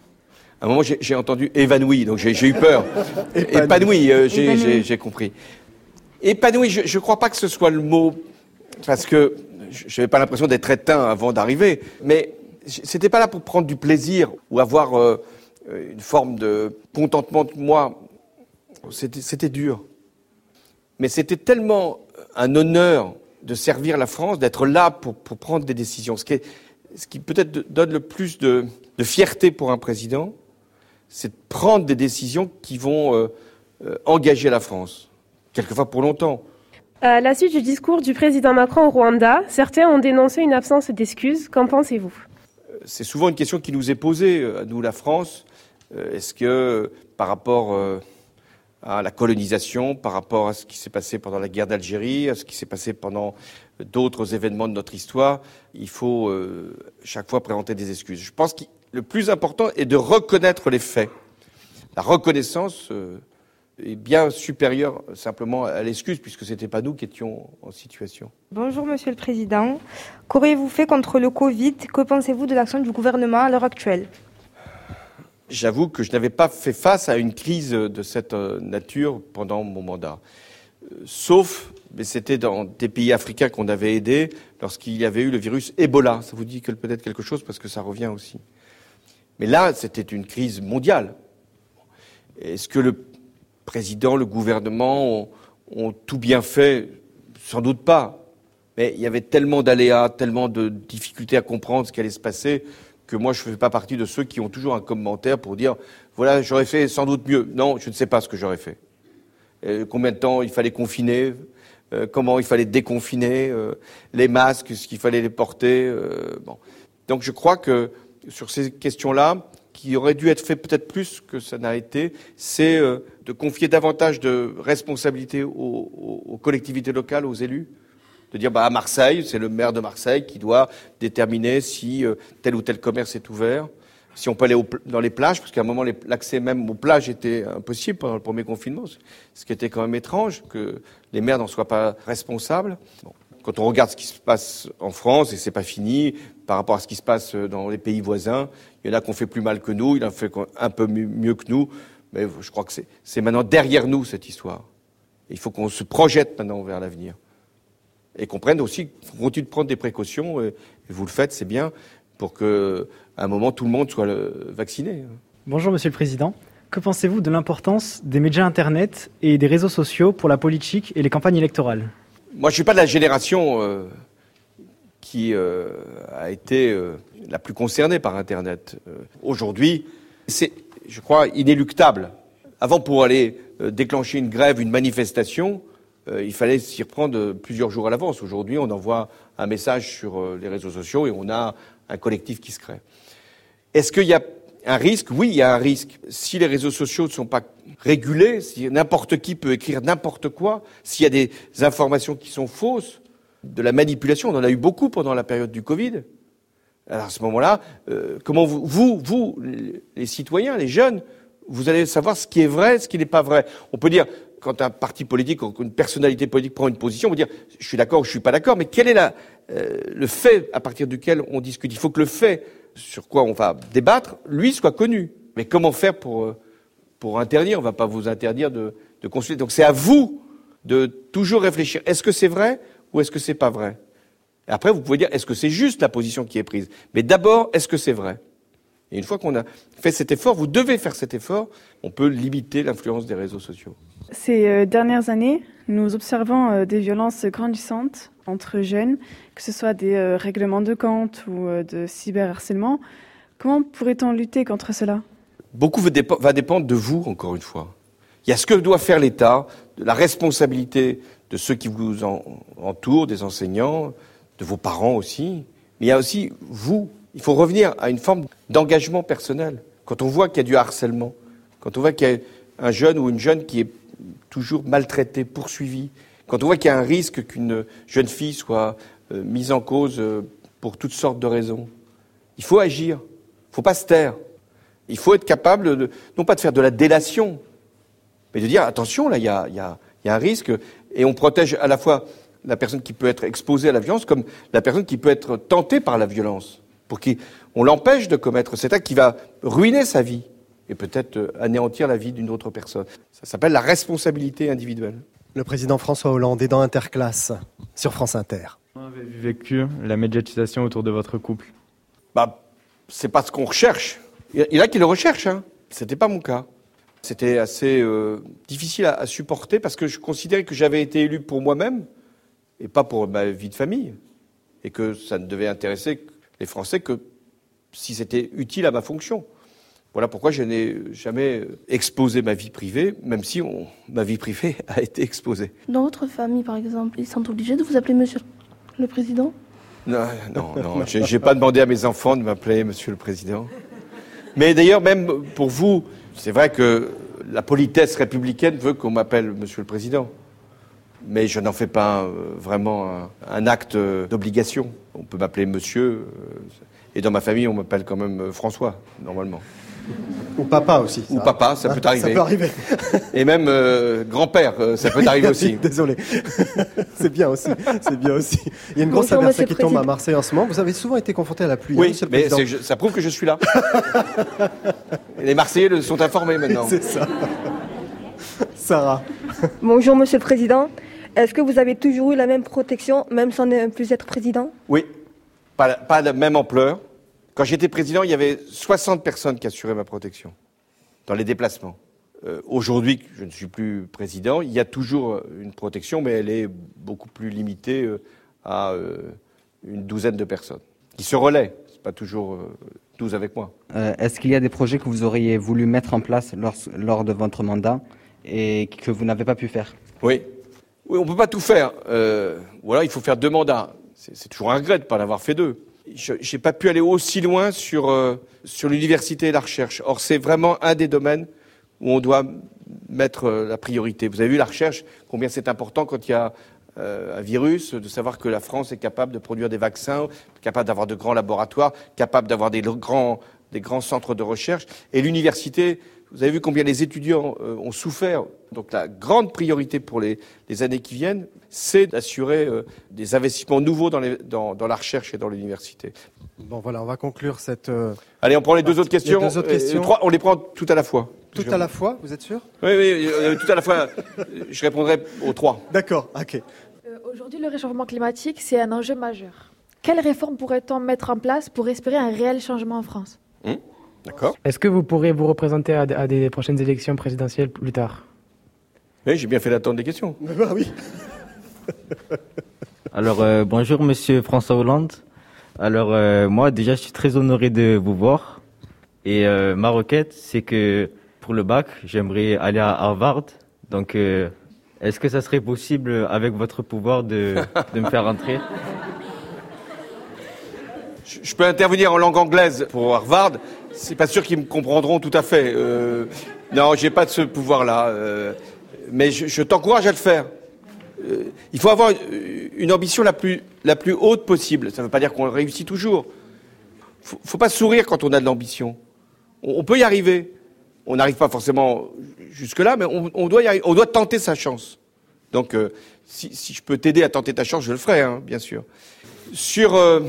À un moment j'ai, j'ai entendu évanoui, donc j'ai, j'ai eu peur. épanoui, épanoui, euh, j'ai, épanoui. J'ai, j'ai compris. Épanoui, je ne crois pas que ce soit le mot, parce que je n'avais pas l'impression d'être éteint avant d'arriver, mais c'était pas là pour prendre du plaisir ou avoir euh, une forme de contentement de moi. C'était, c'était dur. Mais c'était tellement un honneur de servir la France, d'être là pour, pour prendre des décisions. Ce qui, est, ce qui peut-être donne le plus de, de fierté pour un président, c'est de prendre des décisions qui vont euh, euh, engager la France, quelquefois pour longtemps. À la suite du discours du président Macron au Rwanda, certains ont dénoncé une absence d'excuses. Qu'en pensez-vous? C'est souvent une question qui nous est posée, à nous, la France. Est-ce que, par rapport à la colonisation, par rapport à ce qui s'est passé pendant la guerre d'Algérie, à ce qui s'est passé pendant d'autres événements de notre histoire, il faut euh, chaque fois présenter des excuses. Je pense que le plus important est de reconnaître les faits. La reconnaissance euh, est bien supérieure simplement à l'excuse, puisque ce n'était pas nous qui étions en situation. Bonjour Monsieur le Président. Qu'auriez-vous fait contre le Covid? Que pensez-vous de l'action du gouvernement à l'heure actuelle? J'avoue que je n'avais pas fait face à une crise de cette nature pendant mon mandat. Sauf, mais c'était dans des pays africains qu'on avait aidés lorsqu'il y avait eu le virus Ebola. Ça vous dit peut-être quelque chose parce que ça revient aussi. Mais là, c'était une crise mondiale. Est-ce que le président, le gouvernement ont, ont tout bien fait? Sans doute pas. Mais il y avait tellement d'aléas, tellement de difficultés à comprendre ce qui allait se passer que moi je ne fais pas partie de ceux qui ont toujours un commentaire pour dire « voilà, j'aurais fait sans doute mieux ». Non, je ne sais pas ce que j'aurais fait. Euh, combien de temps il fallait confiner, euh, comment il fallait déconfiner, euh, les masques, ce qu'il fallait les porter. Euh, bon. Donc je crois que sur ces questions-là, qui aurait dû être fait peut-être plus que ça n'a été, c'est euh, de confier davantage de responsabilités aux, aux, aux collectivités locales, aux élus. De dire, bah, à Marseille, c'est le maire de Marseille qui doit déterminer si euh, tel ou tel commerce est ouvert, si on peut aller au, dans les plages, parce qu'à un moment, les, l'accès même aux plages était impossible pendant le premier confinement, ce qui était quand même étrange, que les maires n'en soient pas responsables. Bon. Quand on regarde ce qui se passe en France, et c'est pas fini, par rapport à ce qui se passe dans les pays voisins, il y en a qui ont fait plus mal que nous, il y en a fait un peu mieux que nous, mais je crois que c'est, c'est maintenant derrière nous, cette histoire. Il faut qu'on se projette maintenant vers l'avenir. Et qu'on prenne aussi, qu'on continue de prendre des précautions, et vous le faites, c'est bien, pour qu'à un moment, tout le monde soit vacciné. Bonjour Monsieur le Président. Que pensez-vous de l'importance des médias Internet et des réseaux sociaux pour la politique et les campagnes électorales ? Moi, je ne suis pas de la génération euh, qui euh, a été euh, la plus concernée par Internet. Euh, aujourd'hui, c'est, je crois, inéluctable. Avant, pour aller euh, déclencher une grève, une manifestation, euh, il fallait s'y reprendre plusieurs jours à l'avance. Aujourd'hui, on envoie un message sur euh, les réseaux sociaux et on a un collectif qui se crée. Est-ce qu'il y a un risque ? Oui, il y a un risque. Si les réseaux sociaux ne sont pas régulés, si n'importe qui peut écrire n'importe quoi, s'il y a des informations qui sont fausses, de la manipulation, on en a eu beaucoup pendant la période du Covid. Alors à ce moment-là, euh, comment vous, vous, vous, les citoyens, les jeunes, vous allez savoir ce qui est vrai, ce qui n'est pas vrai. On peut dire, quand un parti politique, quand une personnalité politique prend une position, on peut dire, je suis d'accord ou je suis pas d'accord, mais quel est la, euh, le fait à partir duquel on discute ? Il faut que le fait sur quoi on va débattre, lui, soit connu. Mais comment faire pour, pour interdire ? On ne va pas vous interdire de, de consulter. Donc c'est à vous de toujours réfléchir. Est-ce que c'est vrai ou est-ce que c'est pas vrai ? Et après, vous pouvez dire, est-ce que c'est juste la position qui est prise ? Mais d'abord, est-ce que c'est vrai ? Et une fois qu'on a fait cet effort, vous devez faire cet effort, on peut limiter l'influence des réseaux sociaux. Ces euh, dernières années, nous observons euh, des violences grandissantes entre jeunes, que ce soit des euh, règlements de compte ou euh, de cyberharcèlement. Comment pourrait-on lutter contre cela ? Beaucoup va, dépe- va dépendre de vous, encore une fois. Il y a ce que doit faire l'État, de la responsabilité de ceux qui vous en- entourent, des enseignants, de vos parents aussi. Mais il y a aussi vous. Il faut revenir à une forme d'engagement personnel. Quand on voit qu'il y a du harcèlement, quand on voit qu'il y a un jeune ou une jeune qui est toujours maltraité, poursuivi, quand on voit qu'il y a un risque qu'une jeune fille soit euh, mise en cause euh, pour toutes sortes de raisons, il faut agir. Il ne faut pas se taire. Il faut être capable, de, non pas de faire de la délation, mais de dire attention, là, il y a, y a, y a un risque, et on protège à la fois la personne qui peut être exposée à la violence comme la personne qui peut être tentée par la violence, pour qu'on l'empêche de commettre cet acte qui va ruiner sa vie et peut-être anéantir la vie d'une autre personne. Ça s'appelle la responsabilité individuelle. Le président François Hollande est dans Interclasse sur France Inter. Comment avez-vous vécu la médiatisation autour de votre couple ? Bah, c'est pas ce qu'on recherche. Il y en a qui le recherchent, hein. C'était pas mon cas. C'était assez euh, difficile à, à supporter parce que je considérais que j'avais été élu pour moi-même et pas pour ma vie de famille. Et que ça ne devait intéresser les Français que si c'était utile à ma fonction. Voilà pourquoi je n'ai jamais exposé ma vie privée, même si on, ma vie privée a été exposée. Dans votre famille, par exemple, ils sont obligés de vous appeler Monsieur le Président ? Non, non, non. J'ai, j'ai pas demandé à mes enfants de m'appeler Monsieur le Président. Mais d'ailleurs, même pour vous, c'est vrai que la politesse républicaine veut qu'on m'appelle Monsieur le Président. Mais je n'en fais pas euh, vraiment un, un acte d'obligation. On peut m'appeler Monsieur. Euh, et dans ma famille, on m'appelle quand même euh, François, normalement. Ou papa aussi. Ou papa, ça peut arriver. Ça peut arriver. Et même euh, grand-père, euh, ça peut arriver aussi. Désolé. C'est bien aussi. C'est bien aussi. Il y a une grosse averse qui tombe à Marseille en ce moment. Vous avez souvent été confronté à la pluie. Oui, hein, mais c'est, je, ça prouve que je suis là. Et les Marseillais sont informés maintenant. C'est ça. Sarah. Bonjour Monsieur le Président. Est-ce que vous avez toujours eu la même protection, même sans ne plus être président ? Oui, pas, pas de la même ampleur. Quand j'étais président, il y avait soixante personnes qui assuraient ma protection dans les déplacements. Euh, aujourd'hui, je ne suis plus président, il y a toujours une protection, mais elle est beaucoup plus limitée euh, à euh, une douzaine de personnes qui se relaient. C'est pas toujours euh, douze avec moi. Euh, est-ce qu'il y a des projets que vous auriez voulu mettre en place lors, lors de votre mandat et que vous n'avez pas pu faire? Oui. Oui, on ne peut pas tout faire. Euh, ou alors il faut faire deux mandats. C'est, c'est toujours un regret de ne pas en avoir fait deux. Je n'ai pas pu aller aussi loin sur, euh, sur l'université et la recherche. Or, c'est vraiment un des domaines où on doit mettre euh, la priorité. Vous avez vu la recherche, combien c'est important quand il y a euh, un virus, de savoir que la France est capable de produire des vaccins, capable d'avoir de grands laboratoires, capable d'avoir des grands, des grands centres de recherche. Et l'université, vous avez vu combien les étudiants euh, ont souffert. Donc la grande priorité pour les, les années qui viennent, c'est d'assurer euh, des investissements nouveaux dans, les, dans, dans la recherche et dans l'université. Bon voilà, on va conclure cette... Euh... Allez, on prend les deux autres questions. Les deux autres questions. Euh, trois, on les prend tout à la fois. Tout à la fois, vous êtes sûr? Oui, oui, euh, tout à la fois. Je répondrai aux trois. D'accord, ok. Euh, aujourd'hui, le réchauffement climatique, c'est un enjeu majeur. Quelles réformes pourrait-on mettre en place pour espérer un réel changement en France? mmh, D'accord. Est-ce que vous pourrez vous représenter à, à des prochaines élections présidentielles plus tard? Oui, j'ai bien fait d'attendre des questions. Bah oui. Alors, euh, bonjour Monsieur François Hollande. Alors, euh, moi, déjà, je suis très honoré de vous voir. Et euh, ma requête, c'est que pour le bac, j'aimerais aller à Harvard. Donc, euh, est-ce que ça serait possible, avec votre pouvoir, de, de me faire entrer? je, je peux intervenir en langue anglaise pour Harvard. C'est pas sûr qu'ils me comprendront tout à fait. Euh, non, j'ai pas de ce pouvoir-là. Euh, mais je, je t'encourage à le faire. Euh, il faut avoir une ambition la plus, la plus haute possible. Ça ne veut pas dire qu'on réussit toujours. Faut, faut pas sourire quand on a de l'ambition. On, on peut y arriver. On n'arrive pas forcément jusque-là, mais on, on doit y arriver. On doit tenter sa chance. Donc, euh, si, si je peux t'aider à tenter ta chance, je le ferai, hein, bien sûr. Sur euh,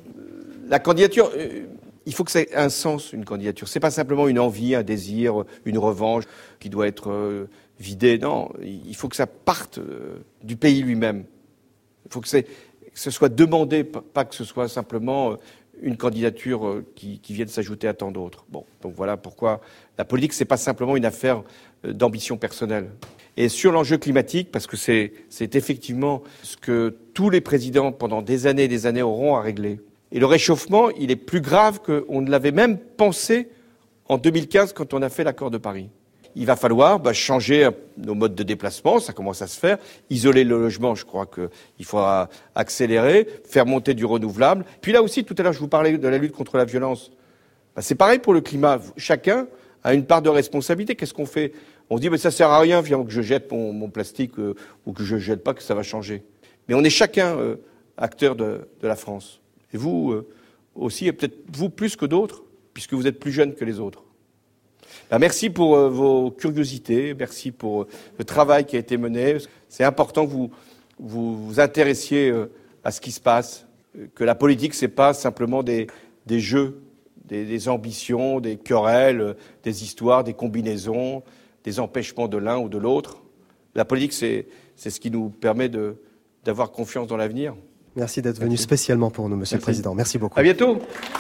la candidature, euh, il faut que ça ait un sens, une candidature. C'est pas simplement une envie, un désir, une revanche qui doit être euh, vidée. Non, il faut que ça parte euh, du pays lui-même. Il faut que, que ce soit demandé, pas que ce soit simplement euh, une candidature euh, qui, qui vienne s'ajouter à tant d'autres. Bon, donc voilà pourquoi la politique, c'est pas simplement une affaire euh, d'ambition personnelle. Et sur l'enjeu climatique, parce que c'est, c'est effectivement ce que tous les présidents pendant des années et des années auront à régler. Et le réchauffement, il est plus grave qu'on ne l'avait même pensé en deux mille quinze quand on a fait l'accord de Paris. Il va falloir bah, changer nos modes de déplacement, ça commence à se faire, isoler le logement, je crois qu'il faudra accélérer, faire monter du renouvelable. Puis là aussi, tout à l'heure, je vous parlais de la lutte contre la violence. Bah, c'est pareil pour le climat. Chacun a une part de responsabilité. Qu'est-ce qu'on fait? On se dit, mais ça sert à rien, finalement, que je jette mon, mon plastique euh, ou que je jette pas, que ça va changer. Mais on est chacun euh, acteur de, de la France. Et vous euh, aussi, et peut-être vous plus que d'autres, puisque vous êtes plus jeunes que les autres. Ben, merci pour euh, vos curiosités, merci pour euh, le travail qui a été mené. C'est important que vous vous, vous intéressiez euh, à ce qui se passe, que la politique, c'est pas simplement des, des jeux, des, des ambitions, des querelles, euh, des histoires, des combinaisons, des empêchements de l'un ou de l'autre. La politique, c'est, c'est ce qui nous permet de, d'avoir confiance dans l'avenir. Merci d'être venu Merci. spécialement pour nous, Monsieur Merci. le Président. Merci beaucoup. À bientôt.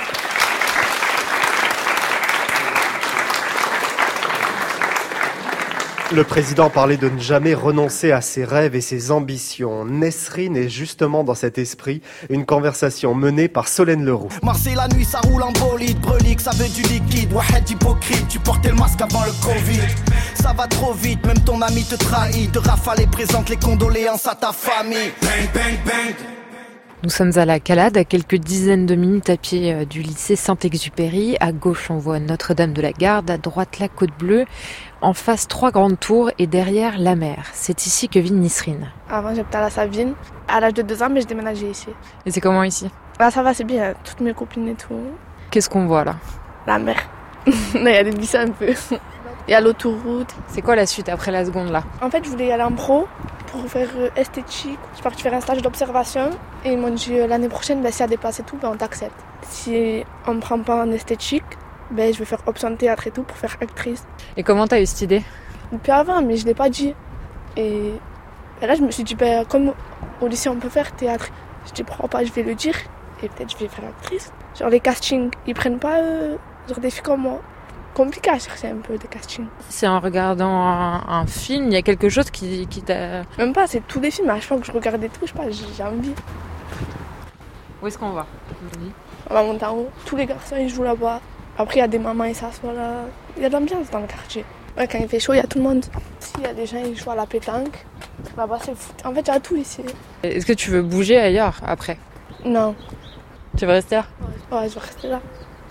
Le président parlait de ne jamais renoncer à ses rêves et ses ambitions. Nesrine est justement dans cet esprit. Une conversation menée par Solène Leroux. Marseille la nuit, ça roule en bolide. Brelique, ça veut du liquide. Wahed hypocrite, tu portais le masque avant le Covid. Ça va trop vite, même ton ami te trahit. De rafale et présente les condoléances à ta famille. Bang, bang, bang. Nous sommes à la Calade, à quelques dizaines de minutes à pied du lycée Saint-Exupéry. À gauche, on voit Notre-Dame de la Garde, à droite, la Côte Bleue. En face, trois grandes tours et derrière, la mer. C'est ici que vit Nisrine. Avant, j'habitais à la Savine. À l'âge de deux ans, mais je déménageais ici. Et c'est comment ici? Ah, ça va, c'est bien. Toutes mes copines et tout. Qu'est-ce qu'on voit là? La mer. Il y a des buissons un peu. Il y a l'autoroute. C'est quoi la suite après la seconde là? En fait, je voulais y aller en pro pour faire euh, esthétique. Je suis partie faire un stage d'observation. Et ils m'ont dit euh, l'année prochaine, ben, si y a dépassé tout, ben, on t'accepte. Si on ne me prend pas en esthétique, ben, je vais faire option théâtre et tout pour faire actrice. Et comment t'as eu cette idée? Depuis avant, mais je ne l'ai pas dit. Et, et là, je me suis dit, ben, comme au lycée, on peut faire théâtre. Je dis, pourquoi pas, je vais le dire. Et peut-être je vais faire actrice. Genre les castings, ils prennent pas euh, genre des filles comme moi. Compliqué à chercher un peu des castings. C'est en regardant un, un film, il y a quelque chose qui, qui t'a... Même pas, c'est tous des films. À chaque fois que je regardais tout, je sais pas, j'ai envie. Où est-ce qu'on va? On va monter en haut. Tous les garçons, ils jouent là-bas. Après, il y a des mamans, ils s'assoient là. Il y a de l'ambiance dans le quartier. Ouais, quand il fait chaud, il y a tout le monde. S'il y a des gens qui jouent à la pétanque, là-bas, c'est le foot. En fait, il y a tout ici. Est-ce que tu veux bouger ailleurs après? Non. Tu veux rester là? Ouais, je vais rester là.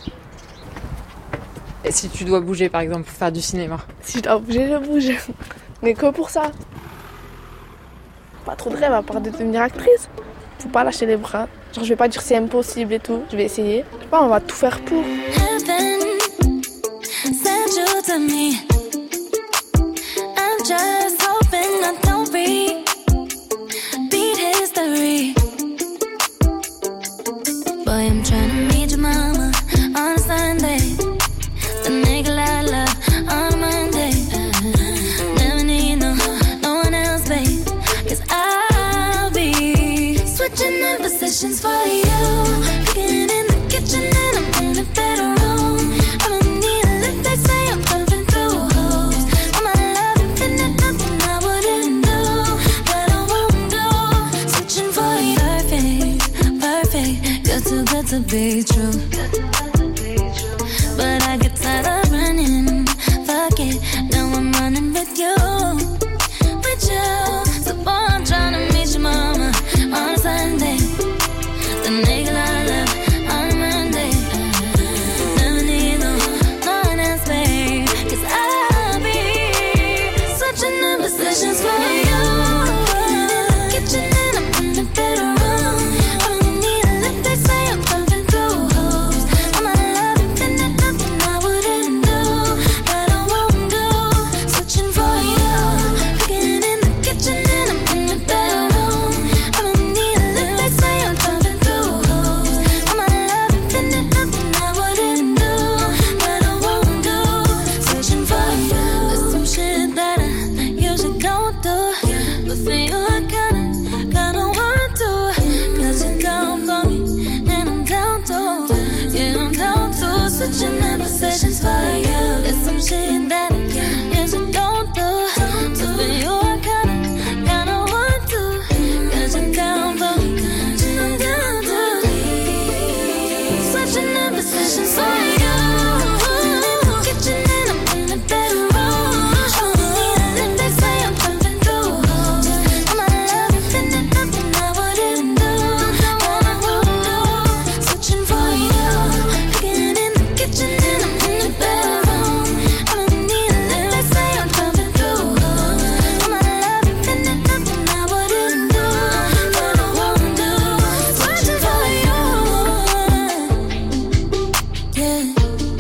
Et si tu dois bouger, par exemple, pour faire du cinéma? Si je dois bouger, je bouge. Mais que pour ça. Pas trop de rêve à part de devenir actrice. Faut pas lâcher les bras. Genre, je vais pas dire c'est impossible et tout. Je vais essayer. Je sais pas, on va tout faire pour. Heaven sent you to me. I'm just hoping I don't repeat history. Boy, I'm trying to meet your mama on a Sunday. The nigga I love on a Monday. Never need no, no one else, babe. Cause I'll be switching in positions for you. Cooking in the kitchen and I'm in the bedroom. I don't need a lift, they say I'm pumping through holes. All my love infinite, nothing I wouldn't do, but I won't do. Switching for you, perfect, perfect. Good too good to be true. But I get tired of running. Fuck it, now I'm running with you, with you. So boy, I'm trying to meet your mama on a Sunday. The nigga I love on a Monday. Never need no, no one else, babe. Cause I'll be switching in positions for you. Kitchen and I'm in the bedroom. I don't need a lift, they say I'm pumping through holes. All my love infinite, nothing I wouldn't do, but I won't do. Switching for you. Cooking in the kitchen and I'm in the bedroom. I don't need a lift, they say I'm pumping through holes. All my love infinite, nothing I wouldn't do, but I won't do. Switching for you. There's some shit that I usually don't do, but for you I kinda, kinda want to. Cause you're down for me, and I'm down to. Yeah, I'm down to. Switching in positions for you. There's some shit that I usually don't do, but for you I kinda, kinda want to. Cause you're down for me, and I'm down to. Switching in positions for you. Kitchen and I'm in the bedroom. I don't need a lift, they say I'm pumping through holes. All my love infinite, nothing I wouldn't do, but I won't do. Switching for you. Cooking in the kitchen and I'm in the bedroom. I don't need a lift, they say I'm pumping through holes. All my love infinite, nothing I wouldn't do, but I won't do. Switching for you. Yeah.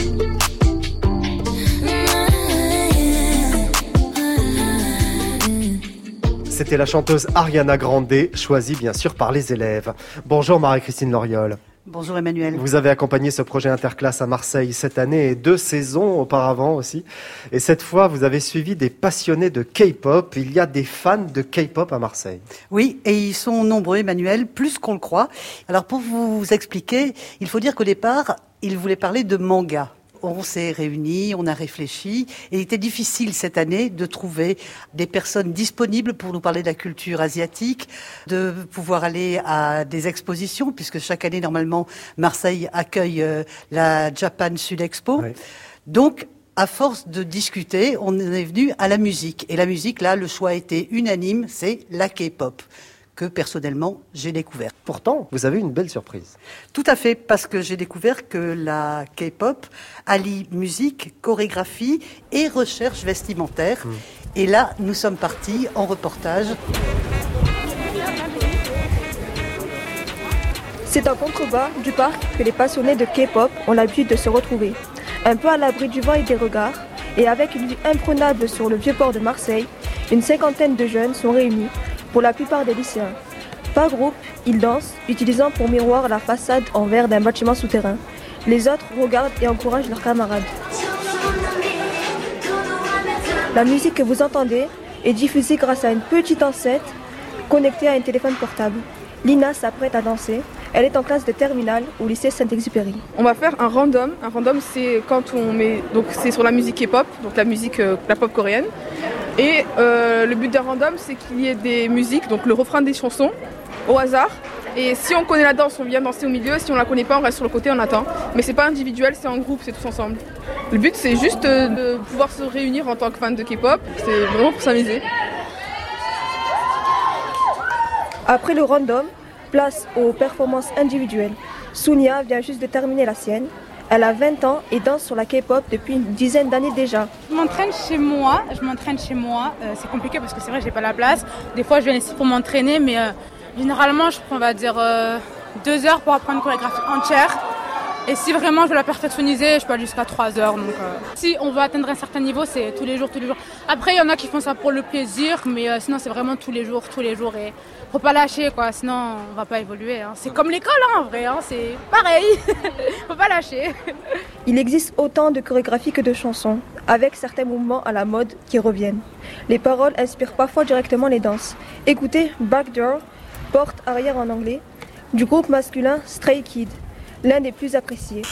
C'était la chanteuse Ariana Grande, choisie bien sûr par les élèves. Bonjour Marie-Christine Loriol. Bonjour Emmanuel. Vous avez accompagné ce projet interclasse à Marseille cette année et deux saisons auparavant aussi. Et cette fois, vous avez suivi des passionnés de K-pop. Il y a des fans de K-pop à Marseille. Oui, et ils sont nombreux, Emmanuel, plus qu'on le croit. Alors pour vous expliquer, il faut dire qu'au départ, ils voulaient parler de manga. On s'est réunis, on a réfléchi, et il était difficile cette année de trouver des personnes disponibles pour nous parler de la culture asiatique, de pouvoir aller à des expositions, puisque chaque année, normalement, Marseille accueille euh, la Japan Sud Expo. Oui. Donc, à force de discuter, on est venu à la musique. Et la musique, là, le choix a été unanime, c'est la K-pop, que personnellement j'ai découvert. Pourtant, vous avez une belle surprise. Tout à fait, parce que j'ai découvert que la K-pop allie musique, chorégraphie et recherche vestimentaire. Mmh. Et là, nous sommes partis en reportage. C'est en contrebas du parc que les passionnés de K-pop ont l'habitude de se retrouver. Un peu à l'abri du vent et des regards, et avec une vue imprenable sur le vieux port de Marseille, une cinquantaine de jeunes sont réunis, pour la plupart des lycéens. Par groupe, ils dansent, utilisant pour miroir la façade en verre d'un bâtiment souterrain. Les autres regardent et encouragent leurs camarades. La musique que vous entendez est diffusée grâce à une petite enceinte connectée à un téléphone portable. Lina s'apprête à danser. Elle est en classe de terminale au lycée Saint-Exupéry. On va faire un random. Un random, c'est quand on met, donc c'est sur la musique K-pop, donc la musique, euh, la pop coréenne. Et euh, le but d'un random, c'est qu'il y ait des musiques, donc le refrain des chansons, au hasard, Et si on connaît la danse, on vient danser au milieu. Si on la connaît pas, on reste sur le côté, on attend. Mais c'est pas individuel, c'est en groupe, c'est tous ensemble. Le but, c'est juste de pouvoir se réunir en tant que fan de K-pop. C'est vraiment pour s'amuser. Après le random, place aux performances individuelles. Sonia vient juste de terminer la sienne. Elle a vingt ans et danse sur la K-pop depuis une dizaine d'années déjà. Je m'entraîne chez moi, je m'entraîne chez moi. Euh, c'est compliqué parce que c'est vrai que j'ai pas la place. Des fois, je viens ici pour m'entraîner, mais euh, généralement, je prends, on va dire, euh, deux heures pour apprendre une chorégraphie entière. Et si vraiment je veux la perfectionniser, je peux aller jusqu'à trois heures. Donc, euh, si on veut atteindre un certain niveau, c'est tous les jours, tous les jours. Après, il y en a qui font ça pour le plaisir, mais euh, sinon, c'est vraiment tous les jours, tous les jours. Et faut pas lâcher, quoi. Sinon, on va pas évoluer. Hein. C'est comme l'école, hein, en vrai. Hein. C'est pareil. Faut pas lâcher. Il existe autant de chorégraphies que de chansons, avec certains mouvements à la mode qui reviennent. Les paroles inspirent parfois directement les danses. Écoutez Backdoor, porte arrière en anglais, du groupe masculin Stray Kids, l'un des plus appréciés.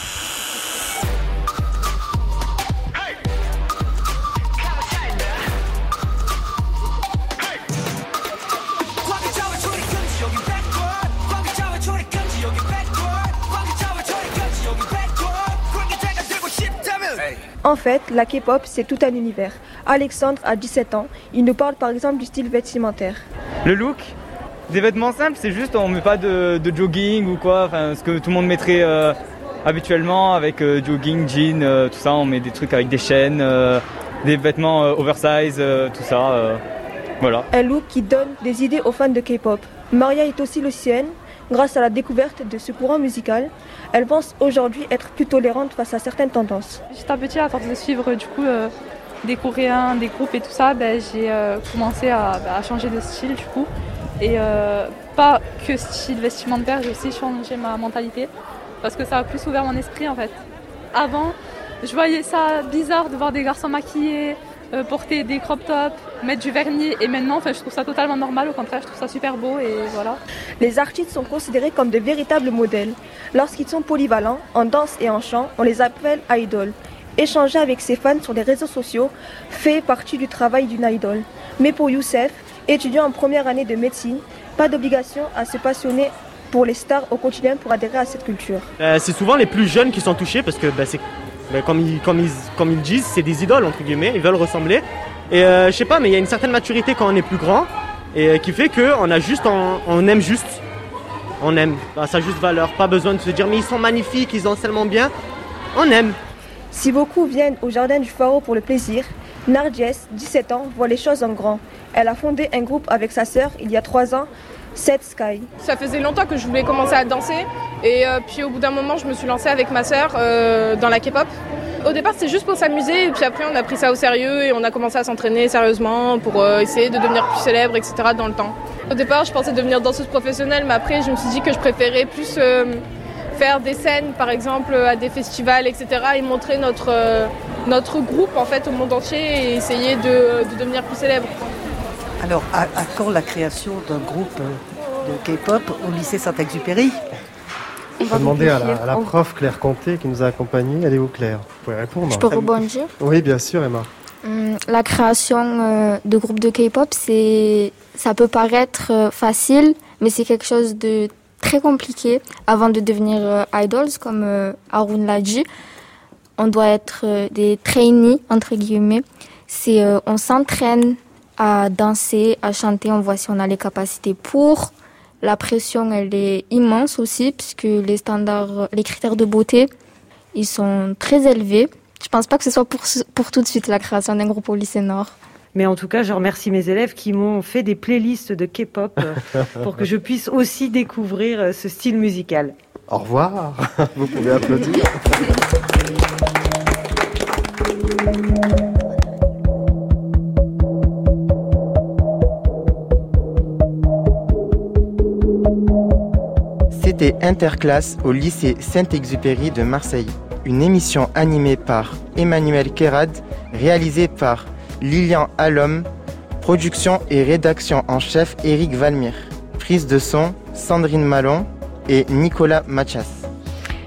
En fait, la K-pop, c'est tout un univers. Alexandre a dix-sept ans. Il nous parle par exemple du style vestimentaire. Le look, des vêtements simples, c'est juste on met pas de, de jogging ou quoi, enfin, ce que tout le monde mettrait euh, habituellement avec euh, jogging, jean, euh, tout ça. On met des trucs avec des chaînes, euh, des vêtements euh, oversize, euh, tout ça. Euh, voilà. Un look qui donne des idées aux fans de K-pop. Maria est aussi lycéenne. Grâce à la découverte de ce courant musical, elle pense aujourd'hui être plus tolérante face à certaines tendances. J'étais petit, à force de suivre du coup euh, des Coréens, des groupes et tout ça, ben, j'ai euh, commencé à, ben, à changer de style du coup. Et euh, pas que style vestimentaire, j'ai aussi changé ma mentalité parce que ça a plus ouvert mon esprit en fait. Avant, je voyais ça bizarre de voir des garçons maquillés, euh, porter des crop tops, mettre du vernis, et maintenant enfin, je trouve ça totalement normal, au contraire je trouve ça super beau et voilà. Les artistes sont considérés comme de véritables modèles. Lorsqu'ils sont polyvalents, en danse et en chant, on les appelle idoles. Échanger avec ses fans sur les réseaux sociaux fait partie du travail d'une idole. Mais pour Youssef, étudiant en première année de médecine, pas d'obligation à se passionner pour les stars au quotidien pour adhérer à cette culture. Euh, c'est souvent les plus jeunes qui sont touchés parce que bah, c'est, bah, comme, ils, comme, ils, comme ils disent, c'est des idoles entre guillemets, ils veulent ressembler. Et euh, je sais pas, mais il y a une certaine maturité quand on est plus grand et euh, qui fait qu'on a juste, on, on aime juste, on aime à sa juste valeur. Pas besoin de se dire mais ils sont magnifiques, ils dansent tellement bien, on aime. Si beaucoup viennent au jardin du Faro pour le plaisir, Nardies, dix-sept ans, voit les choses en grand. Elle a fondé un groupe avec sa sœur il y a trois ans, Set Sky. Ça faisait longtemps que je voulais commencer à danser et euh, puis au bout d'un moment je me suis lancée avec ma sœur euh, dans la K-pop. Au départ c'était juste pour s'amuser et puis après on a pris ça au sérieux et on a commencé à s'entraîner sérieusement pour euh, essayer de devenir plus célèbre, et cetera dans le temps. Au départ je pensais devenir danseuse professionnelle mais après je me suis dit que je préférais plus euh, faire des scènes par exemple à des festivals, et cetera et montrer notre, euh, notre groupe en fait au monde entier et essayer de, de devenir plus célèbre. Alors, à, à quand la création d'un groupe de K-pop au lycée Saint-Exupéry? On va demander à la, à la prof Claire Comté qui nous a accompagnés. Elle est où, Claire? Vous pouvez répondre. Je peux rebondir? Oui, bien sûr, Emma. Hum, la création euh, de groupes de K-pop, c'est, ça peut paraître euh, facile, mais c'est quelque chose de très compliqué. Avant de devenir euh, idols, comme euh, Haroun l'a dit, on doit être euh, des trainees, entre guillemets. C'est, euh, on s'entraîne à danser, à chanter, on voit si on a les capacités pour. La pression, elle est immense aussi, puisque les standards, les critères de beauté, ils sont très élevés. Je pense pas que ce soit pour, pour tout de suite la création d'un groupe au lycée Nord. Mais en tout cas, je remercie mes élèves qui m'ont fait des playlists de K-pop pour que je puisse aussi découvrir ce style musical. Au revoir. Vous pouvez applaudir. C'était Interclasse au lycée Saint-Exupéry de Marseille. Une émission animée par Emmanuel Kérad, réalisée par Lilian Allom, production et rédaction en chef Éric Valmire. Prise de son, Sandrine Malon et Nicolas Mathias.